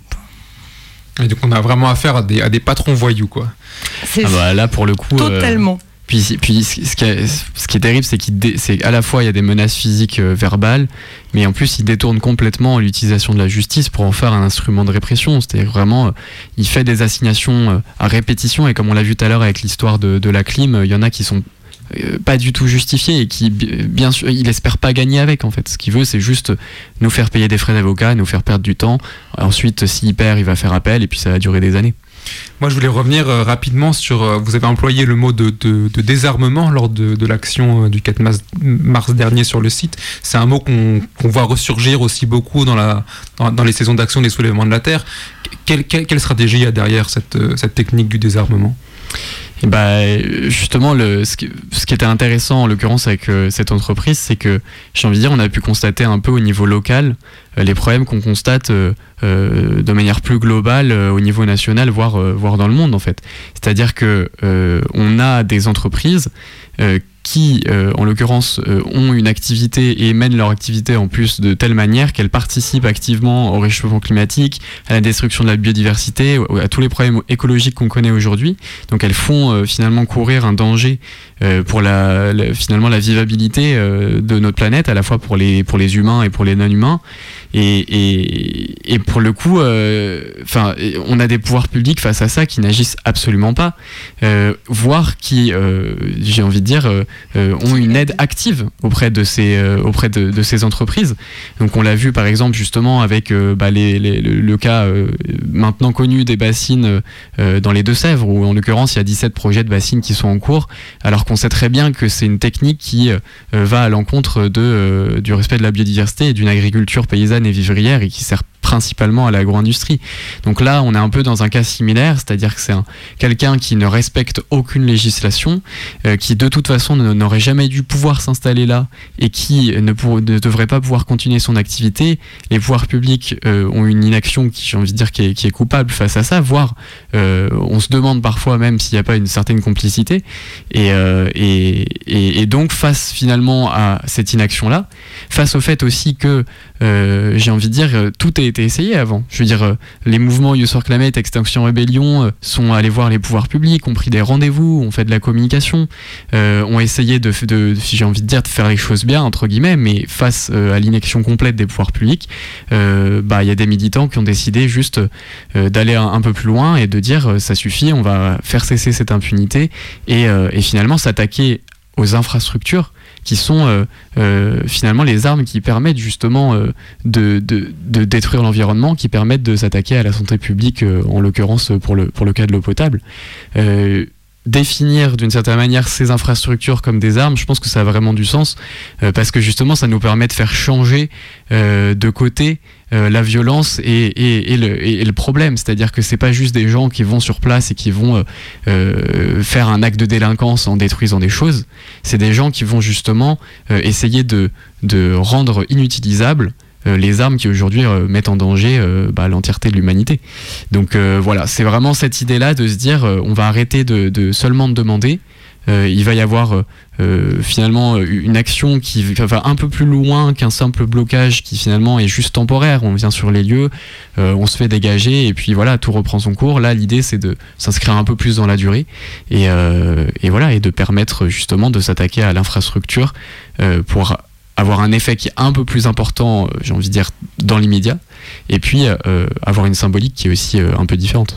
Et donc on a vraiment affaire à des, à des patrons voyous, quoi. Ah bah, là, pour le coup... Totalement. Euh... Puis, puis ce, qui est, ce qui est terrible, c'est qu'à la fois il y a des menaces physiques euh, verbales, mais en plus il détourne complètement l'utilisation de la justice pour en faire un instrument de répression. C'est-à-dire vraiment, euh, il fait des assignations euh, à répétition, et comme on l'a vu tout à l'heure avec l'histoire de, de la clim, il y en a qui sont euh, pas du tout justifiés et qui, bien sûr, il espère pas gagner avec en fait. Ce qu'il veut, c'est juste nous faire payer des frais d'avocat, nous faire perdre du temps. Ensuite, s'il perd, il va faire appel et puis ça va durer des années. Moi, je voulais revenir euh, rapidement sur... Euh, vous avez employé le mot de, de, de désarmement lors de, de l'action euh, du quatre mars dernier sur le site. C'est un mot qu'on, qu'on voit ressurgir aussi beaucoup dans, la, dans, dans les saisons d'action des soulèvements de la Terre. Quelle, quelle, quelle stratégie il y a derrière cette, euh, cette technique du désarmement ? Et bah, justement, le, ce, qui, ce qui était intéressant en l'occurrence avec euh, cette entreprise, c'est que, j'ai envie de dire, on a pu constater un peu au niveau local euh, les problèmes qu'on constate euh, euh, de manière plus globale euh, au niveau national, voire, euh, voire dans le monde en fait. C'est-à-dire que euh, on a des entreprises euh, qui, euh, en l'occurrence, euh, ont une activité et mènent leur activité en plus de telle manière qu'elles participent activement au réchauffement climatique, à la destruction de la biodiversité, à tous les problèmes écologiques qu'on connaît aujourd'hui. Donc elles font euh, finalement courir un danger euh, pour la, la, finalement la vivabilité euh, de notre planète, à la fois pour les, pour les humains et pour les non-humains. Et, et, et pour le coup, enfin, euh, on a des pouvoirs publics face à ça qui n'agissent absolument pas, euh, voire qui, euh, j'ai envie de dire, euh, euh, ont une aide active auprès de ces, euh, auprès de, de ces entreprises. Donc on l'a vu par exemple justement avec euh, bah, les, les, le, le cas euh, maintenant connu des bassines euh, dans les Deux-Sèvres, où en l'occurrence il y a dix-sept projets de bassines qui sont en cours, alors qu'on sait très bien que c'est une technique qui euh, va à l'encontre de, euh, du respect de la biodiversité et d'une agriculture paysanne et vivrière et qui sert principalement à l'agro-industrie. Donc là, on est un peu dans un cas similaire, c'est-à-dire que c'est un, quelqu'un qui ne respecte aucune législation, euh, qui de toute façon ne, n'aurait jamais dû pouvoir s'installer là et qui ne, pour, ne devrait pas pouvoir continuer son activité. Les pouvoirs publics euh, ont une inaction qui, j'ai envie de dire, qui est, qui est coupable face à ça, voire euh, on se demande parfois même s'il n'y a pas une certaine complicité. Et, euh, et, et, et donc, face finalement à cette inaction-là, face au fait aussi que Euh, j'ai envie de dire, tout a été essayé avant. Je veux dire, euh, les mouvements Youth for Climate, Extinction Rebellion euh, sont allés voir les pouvoirs publics, ont pris des rendez-vous, ont fait de la communication, euh, ont essayé de, de, si j'ai envie de dire, de faire les choses bien, entre guillemets, mais face euh, à l'inaction complète des pouvoirs publics, euh, bah, il y a des militants qui ont décidé juste euh, d'aller un, un peu plus loin et de dire, euh, ça suffit, on va faire cesser cette impunité et, euh, et finalement s'attaquer aux infrastructures qui sont euh, euh, finalement les armes qui permettent justement euh, de, de, de détruire l'environnement, qui permettent de s'attaquer à la santé publique, euh, en l'occurrence pour le, pour le cas de l'eau potable. Euh, définir d'une certaine manière ces infrastructures comme des armes, je pense que ça a vraiment du sens, euh, parce que justement ça nous permet de faire changer euh, de côté euh, la violence et, et, et, le, et, et le problème, c'est-à-dire que c'est pas juste des gens qui vont sur place et qui vont euh, euh, faire un acte de délinquance en détruisant des choses, c'est des gens qui vont justement euh, essayer de, de rendre inutilisables Euh, les armes qui aujourd'hui euh, mettent en danger euh, bah, l'entièreté de l'humanité. Donc euh, voilà, c'est vraiment cette idée-là de se dire euh, on va arrêter de, de seulement de demander, euh, il va y avoir euh, finalement une action qui va un peu plus loin qu'un simple blocage qui finalement est juste temporaire. On vient sur les lieux, euh, on se fait dégager et puis voilà, tout reprend son cours. Là, l'idée c'est de s'inscrire un peu plus dans la durée et, euh, et voilà, et de permettre justement de s'attaquer à l'infrastructure euh, pour avoir un effet qui est un peu plus important, j'ai envie de dire, dans l'immédiat, et puis euh, avoir une symbolique qui est aussi euh, un peu différente.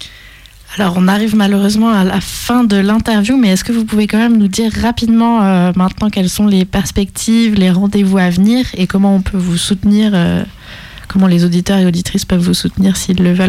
Alors, on arrive malheureusement à la fin de l'interview, mais est-ce que vous pouvez quand même nous dire rapidement euh, maintenant quelles sont les perspectives, les rendez-vous à venir, et comment on peut vous soutenir, euh, comment les auditeurs et auditrices peuvent vous soutenir s'ils le veulent?